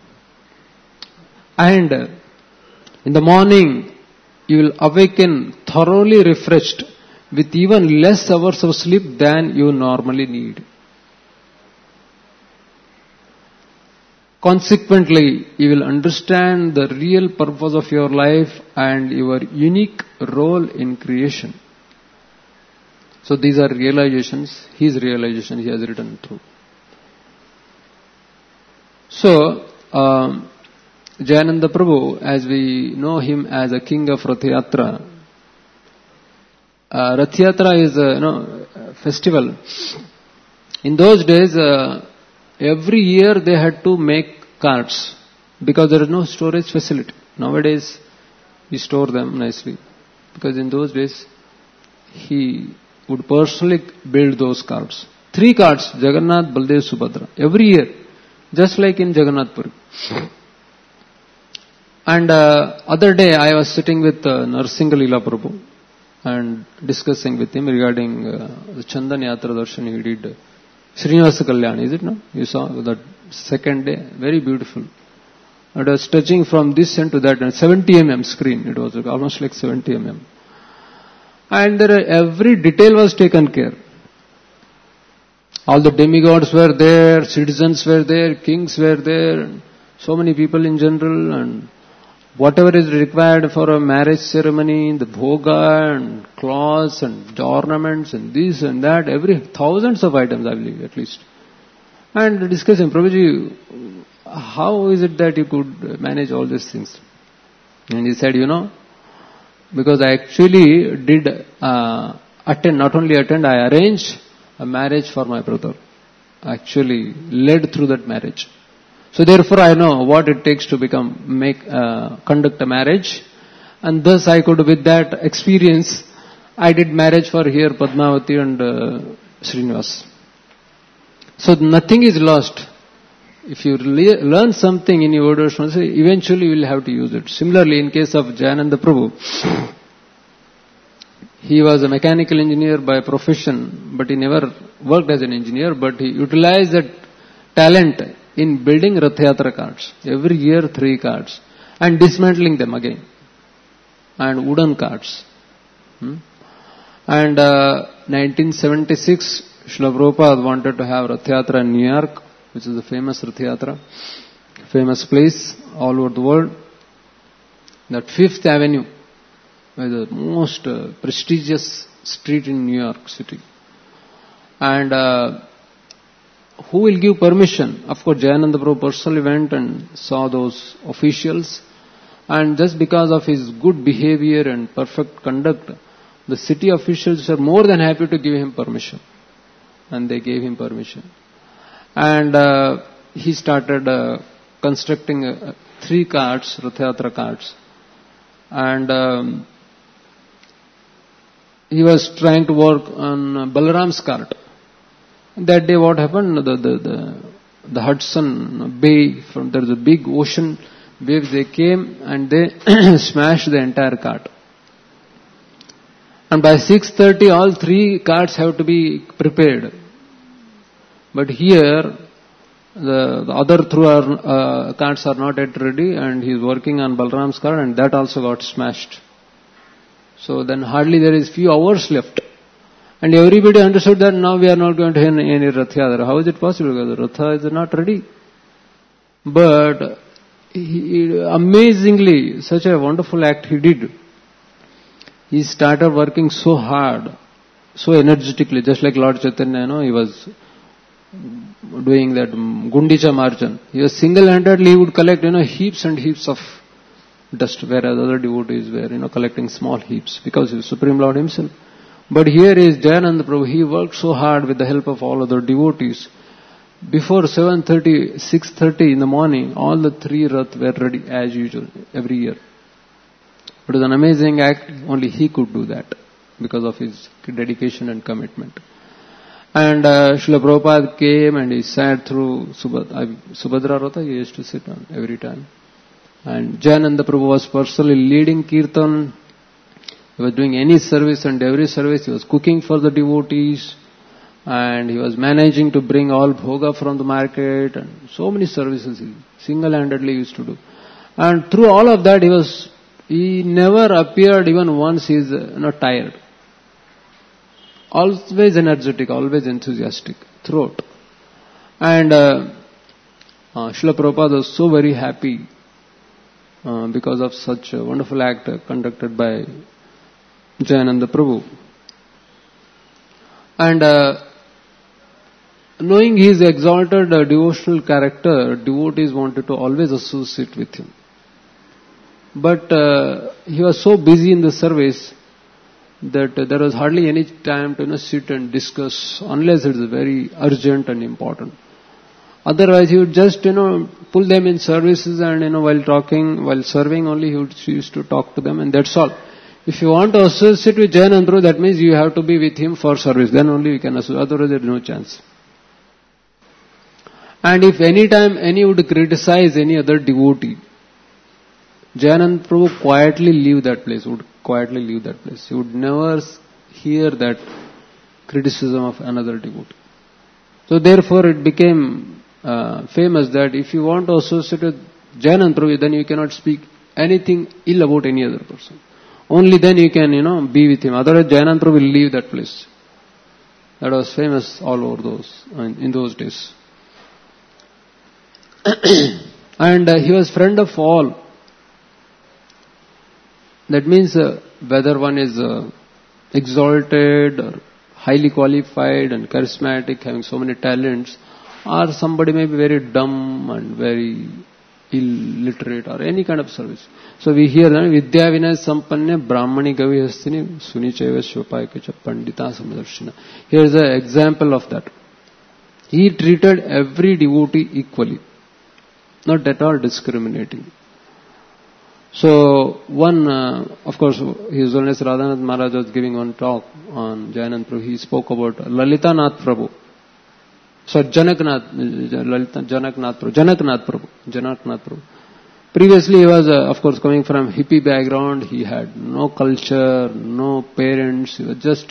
And in the morning you will awaken thoroughly refreshed with even less hours of sleep than you normally need. Consequently, you will understand the real purpose of your life and your unique role in creation. So these are realizations, his realization he has written through. So, Jayananda Prabhu, as we know him as a king of Rath Yatra, Rath Yatra is a festival. In those days, every year they had to make carts because there is no storage facility. Nowadays, we store them nicely. Because in those days, he would personally build those carts. 3 carts, Jagannath, Baldev, Subhadra, every year, just like in Jagannath Puri. And other day, I was sitting with Narsingha Leela Prabhu and discussing with him regarding the Chandan Yatra Darshan he did. Srinivasa Kalyani, is it no? You saw that second day, very beautiful. It was touching from this end to that end, 70 mm screen. It was almost like 70 mm. And every detail was taken care. All the demigods were there, citizens were there, kings were there, so many people in general, and whatever is required for a marriage ceremony, the bhoga and cloths and ornaments and this and that, thousands of items, I believe, at least. And discussing, Prabhuji, how is it that you could manage all these things? And he said, because I actually did attend, not only attend, I arranged a marriage for my brother. I actually led through that marriage. So therefore I know what it takes to conduct a marriage. And thus I could, with that experience, I did marriage for here Padmavati and Srinivas. So nothing is lost. If you learn something in your devotion, eventually you will have to use it. Similarly, in case of Jayananda Prabhu, he was a mechanical engineer by profession, but he never worked as an engineer, but he utilized that talent in building Rath Yatra carts. Every year 3 carts. And dismantling them again. And wooden carts. And 1976, Srila Prabhupada wanted to have Rath Yatra in New York, which is a famous Rath Yatra, famous place all over the world. That 5th Avenue was the most prestigious street in New York City. And who will give permission? Of course, Jayananda Prabhu personally went and saw those officials. And just because of his good behavior and perfect conduct, the city officials are more than happy to give him permission. And they gave him permission. And he started constructing 3 carts, Rath Yatra carts. And he was trying to work on Balaram's cart. That day what happened, the Hudson Bay, there's a big ocean waves, they came and they smashed the entire cart. And by 6:30 all 3 carts have to be prepared. But here the other carts are not yet ready, and he's working on Balaram's cart, and that also got smashed. So then hardly there is few hours left. And everybody understood that now we are not going to have any Rath Yatra. How is it possible? Because the Ratha is not ready. But amazingly, such a wonderful act he did. He started working so hard, so energetically, just like Lord Chaitanya, he was doing that Gundicha Marjan. He was single-handedly, he would collect, heaps and heaps of dust, whereas other devotees were, collecting small heaps, because he was Supreme Lord himself. But here is Jayananda Prabhu. He worked so hard with the help of all other devotees. Before 7:30, 6:30 in the morning, all the 3 Rath were ready as usual, every year. It was an amazing act. Only he could do that because of his dedication and commitment. And Srila Prabhupada came and he sat through Subhadra Ratha. He used to sit on every time. And Jayananda Prabhu was personally leading Kirtan. He was doing any service, and every service he was cooking for the devotees. And he was managing to bring all bhoga from the market, and so many services he single-handedly used to do. And through all of that, he never appeared even once he is not tired. Always energetic, always enthusiastic throughout. And Srila Prabhupada was so very happy because of such a wonderful act conducted by Jayananda Prabhu. And knowing his exalted devotional character, devotees wanted to always associate with him. But he was so busy in the service that there was hardly any time to sit and discuss unless it is very urgent and important. Otherwise, he would just pull them in services, and while serving only he used to talk to them, and that's all. If you want to associate with Jayananda Prabhu, that means you have to be with him for service. Then only you can associate. Otherwise, there is no chance. And if any time any would criticize any other devotee, Jayananda Prabhu quietly leave that place. He would never hear that criticism of another devotee. So therefore, it became famous that if you want to associate with Jayananda Prabhu, then you cannot speak anything ill about any other person. Only then you can, be with him. Otherwise, Jayananda Prabhu will leave that place. That was famous all over in those days. And he was friend of all. That means whether one is exalted or highly qualified and charismatic, having so many talents, or somebody may be very dumb and very illiterate or any kind of service. So we hear that Vidya Vinay Sampanne Brahmani Gavi Hastini Suni Chaiva Shopayakacha Pandita Samadarshina. Here is an example of that. He treated every devotee equally, not at all discriminating. So of course, His Holiness Radhanath Maharaj was giving one talk on Jayananda Prabhu. He spoke about Lalitanath Prabhu. So Janaknath Prabhu. Previously he was, of course, coming from hippie background. He had no culture, no parents. He was just,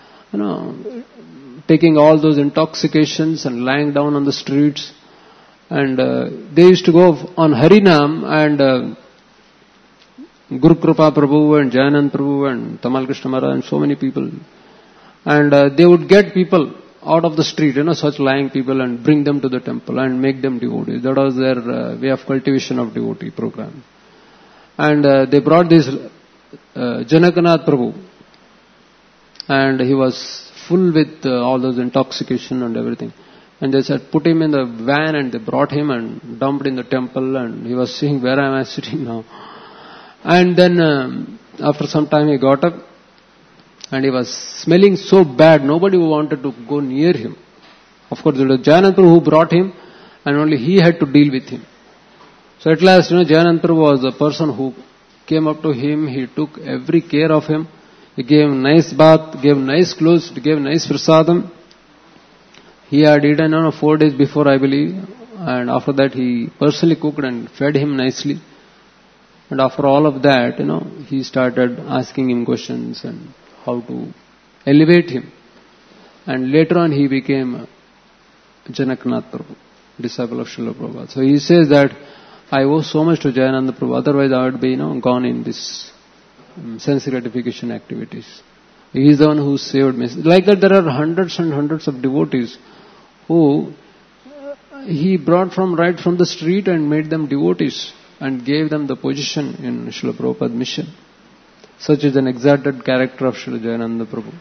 taking all those intoxications and lying down on the streets. And they used to go on Harinam, and Guru Krupa Prabhu and Jayanand Prabhu and Tamal Krishna Maharaj and so many people. And they would get people out of the street, such lying people, and bring them to the temple and make them devotees. That was their way of cultivation of devotee program. And they brought this Janaknath Prabhu, and he was full with all those intoxication and everything. And they said, put him in the van, and they brought him and dumped in the temple, and he was saying, where am I sitting now? And then after some time he got up, and he was smelling so bad, nobody wanted to go near him. Of course, it was Jayananda Prabhu who brought him, and only he had to deal with him. So at last, Jayananda Prabhu was the person who came up to him. He took every care of him. He gave him nice bath, gave nice clothes, gave nice prasadam. He had eaten 4 days before, I believe, and after that he personally cooked and fed him nicely. And after all of that, he started asking him questions and how to elevate him. And later on he became Janaknath Prabhu, disciple of Srila Prabhupada. So he says that I owe so much to Jayananda Prabhu, otherwise I would be gone in this sense gratification activities. He is the one who saved me. Like that, there are hundreds and hundreds of devotees who he brought right from the street and made them devotees and gave them the position in Srila Prabhupada mission. Such is an exalted character of Srila Jayananda Prabhu.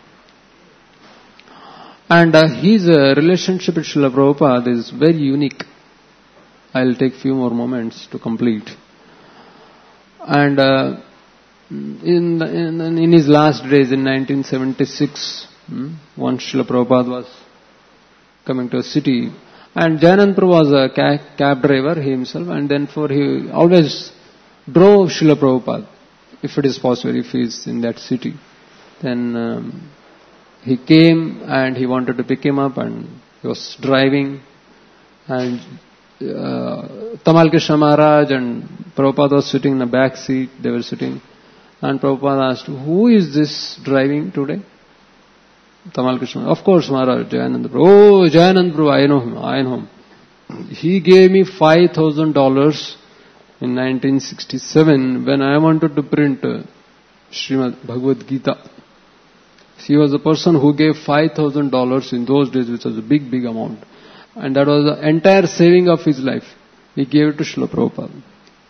And his relationship with Srila Prabhupada is very unique. I'll take few more moments to complete. And in his last days, in 1976, once Srila Prabhupada was coming to a city, and Jayananda Prabhu was a cab driver himself, and then he always drove Srila Prabhupada, if it is possible, if he is in that city. Then he came and he wanted to pick him up, and he was driving, and Tamal Krishna Maharaj and Prabhupada was sitting in the back seat. They were sitting, and Prabhupada asked, who is this driving today? Tamal Krishna. Of course, Maharaj, Jayananda Prabhu. Oh, Jayananda Prabhu, I know him, I know him. He gave me $5,000 in 1967 when I wanted to print Srimad Bhagavad Gita. He was the person who gave $5,000 in those days, which was a big, big amount. And that was the entire saving of his life. He gave it to Srila Prabhupada.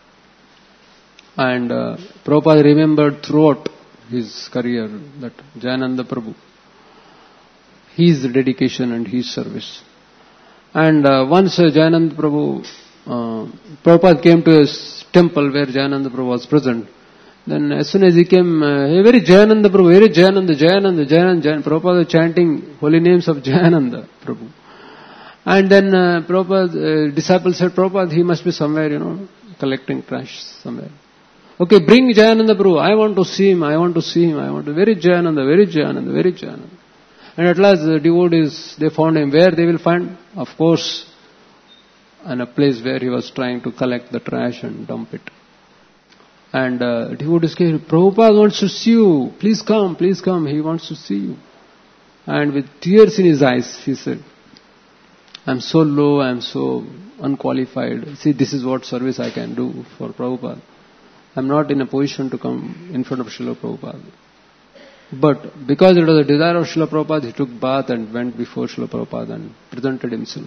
And Prabhupada remembered throughout his career that Jayananda Prabhu, his dedication and his service. And once Jayananda Prabhu, Prabhupada came to his temple where Jayananda Prabhu was present. Then as soon as he came, hey, very Jayananda Prabhu, very Jayananda, Jayananda, Jayananda, Jayananda. Prabhupada chanting holy names of Jayananda Prabhu. And then Prabhupada, disciples said, Prabhupada, he must be somewhere, collecting trash somewhere. Okay, bring Jayananda Prabhu. I want to see him, I want to see him, I want to. Very Jayananda, very Jayananda, very Jayananda. And at last the devotees, they found him. Where they will find? Of course, in a place where he was trying to collect the trash and dump it. And devotees came, Prabhupada wants to see you. Please come, he wants to see you. And with tears in his eyes, he said, I'm so low, I'm so unqualified. See, this is what service I can do for Prabhupada. I'm not in a position to come in front of Srila Prabhupada. But because it was a desire of Srila Prabhupada, he took bath and went before Srila Prabhupada and presented himself.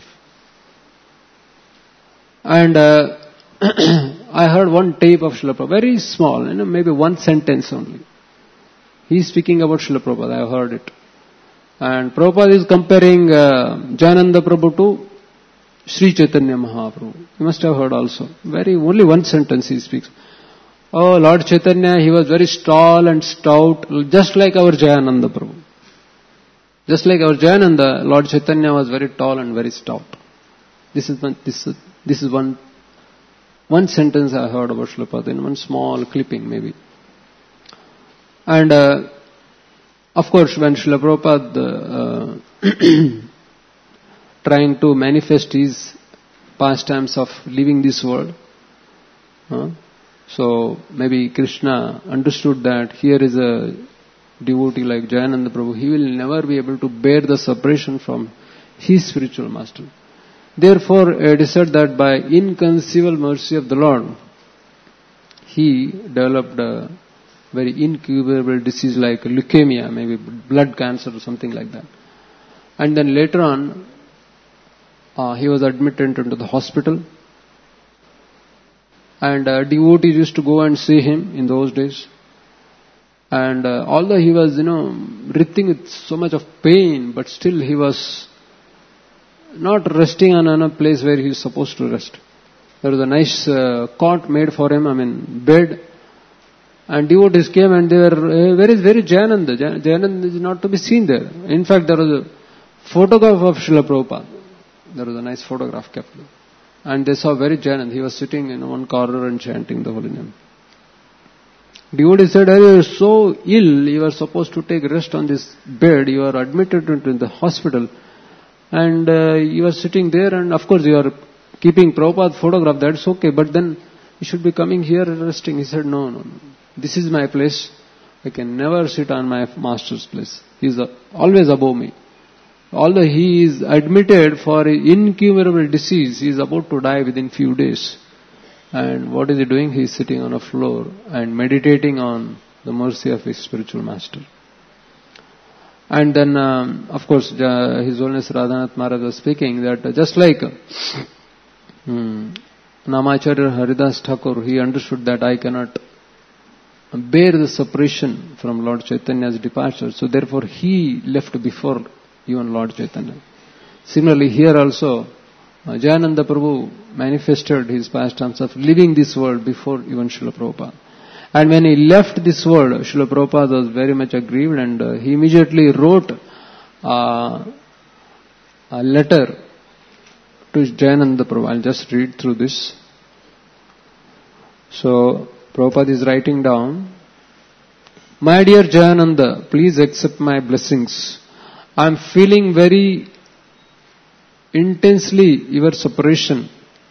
And I heard one tape of Srila Prabhupada, very small, maybe one sentence only. He is speaking about Srila Prabhupada, I heard it. And Prabhupada is comparing Jayananda Prabhu to Sri Chaitanya Mahaprabhu. You must have heard also. Only one sentence he speaks. Oh, Lord Chaitanya, he was very tall and stout, just like our Jayananda Prabhu. Just like our Jayananda, Lord Chaitanya was very tall and very stout. This is one sentence I heard about Srila Prabhupada, in one small clipping maybe. And of course, when Srila Prabhupada trying to manifest his pastimes of leaving this world, so maybe Krishna understood that here is a devotee like Jayananda Prabhu, he will never be able to bear the separation from his spiritual master. Therefore, it is said that by inconceivable mercy of the Lord, he developed a very incurable disease like leukemia, maybe blood cancer or something like that. And then later on, he was admitted into the hospital. And devotees used to go and see him in those days. And although he was, writhing with so much of pain, but still he was not resting on a place where he is supposed to rest. There was a nice cot made for him, bed. And devotees came and they were, where is Jayananda? Jayananda is not to be seen there. In fact, there was a photograph of Srila Prabhupada. There was a nice photograph kept there. And they saw very Jayananda. He was sitting in one corner and chanting the holy name. Devotee said, you are so ill, you are supposed to take rest on this bed, you are admitted into the hospital, and you are sitting there, and of course you are keeping Prabhupada's photograph, that's okay, but then you should be coming here and resting. He said, no, this is my place, I can never sit on my master's place. He is always above me. Although he is admitted for incurable disease, he is about to die within few days. And what is he doing? He is sitting on a floor and meditating on the mercy of his spiritual master. And then, of course, His Holiness Radhanath Maharaj was speaking that just like Namacharya Haridas Thakur, he understood that I cannot bear the separation from Lord Chaitanya's departure. So therefore he left before even Lord Chaitanya. Similarly, here also, Jayananda Prabhu manifested his pastimes of leaving this world before even Srila Prabhupada. And when he left this world, Srila Prabhupada was very much aggrieved, and he immediately wrote a letter to Jayananda Prabhu. I'll just read through this. So, Prabhupada is writing down, My dear Jayananda, please accept my blessings. I am feeling very intensely your separation.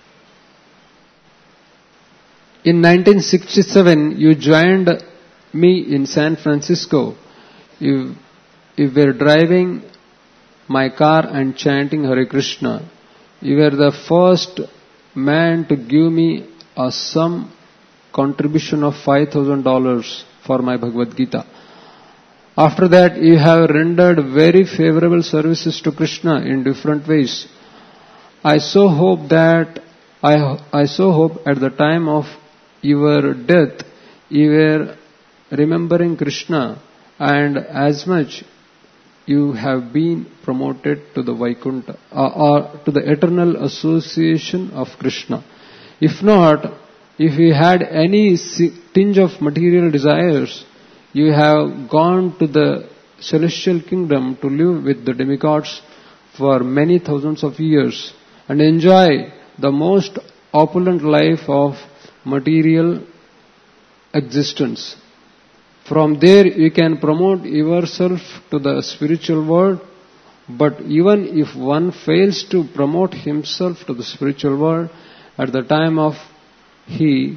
In 1967, you joined me in San Francisco. You if we're driving my car and chanting Hare Krishna, you were the first man to give me a sum contribution of $5,000 for my Bhagavad Gita. After that, you have rendered very favorable services to Krishna in different ways. I so hope at the time of your death, you were remembering Krishna, and as much you have been promoted to the Vaikuntha or to the eternal association of Krishna. If not, if you had any tinge of material desires, you have gone to the celestial kingdom to live with the demigods for many thousands of years and enjoy the most opulent life of material existence. From there you can promote yourself to the spiritual world, but even if one fails to promote himself to the spiritual world, at that time he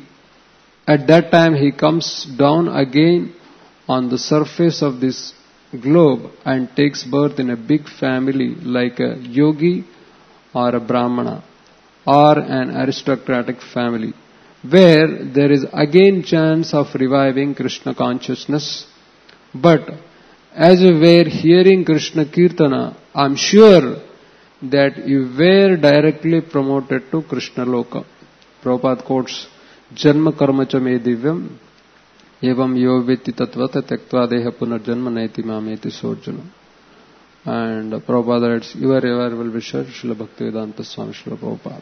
comes down again on the surface of this globe and takes birth in a big family like a yogi or a brahmana or an aristocratic family, where there is again chance of reviving Krishna consciousness. But as you were hearing Krishna Kirtana, I am sure that you were directly promoted to Krishna Loka. Prabhupada quotes, Janma karma cha me divyam, evam yo vitti tatvata tektva deha punarjanma naiti mameti sorjana. And Prabhupada writes, you are ever well wisher, Srila Bhaktivedanta Swami Srila Prabhupada.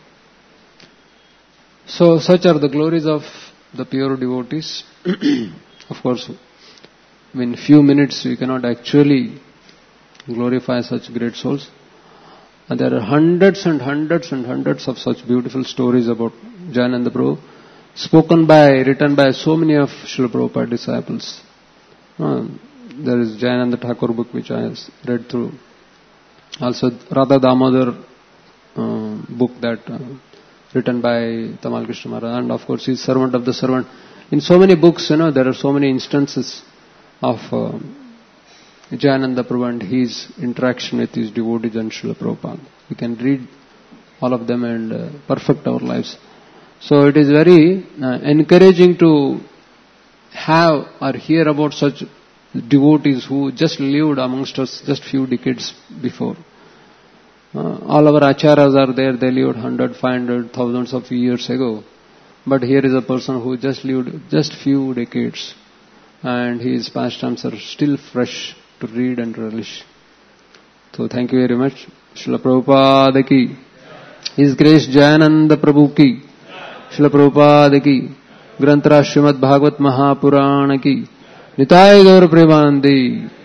So such are the glories of the pure devotees. Of course, in few minutes we cannot actually glorify such great souls. And there are hundreds and hundreds and hundreds of such beautiful stories about Jayananda Prabhu, written by so many of Srila Prabhupada disciples. There is Jayananda Thakur book which I read through. Also Radha Damodar book that written by Tamal Krishna Maharaj, and of course he is servant of the servant. In so many books, there are so many instances of Jayananda Prabhu and his interaction with his devotees and Srila Prabhupada. We can read all of them and perfect our lives. So it is very encouraging to have or hear about such devotees who just lived amongst us just few decades before. All our acharyas are there, they lived 100, 500, thousands of years ago. But here is a person who just lived just few decades and his pastimes are still fresh to read and relish. So thank you very much. Srila Prabhupada ki, His Grace Jayananda Prabhu ki, Srila Prabhupada ki, Granthra Srimad Bhagavat Mahapurana ki, Nitai Gaur Premanandi.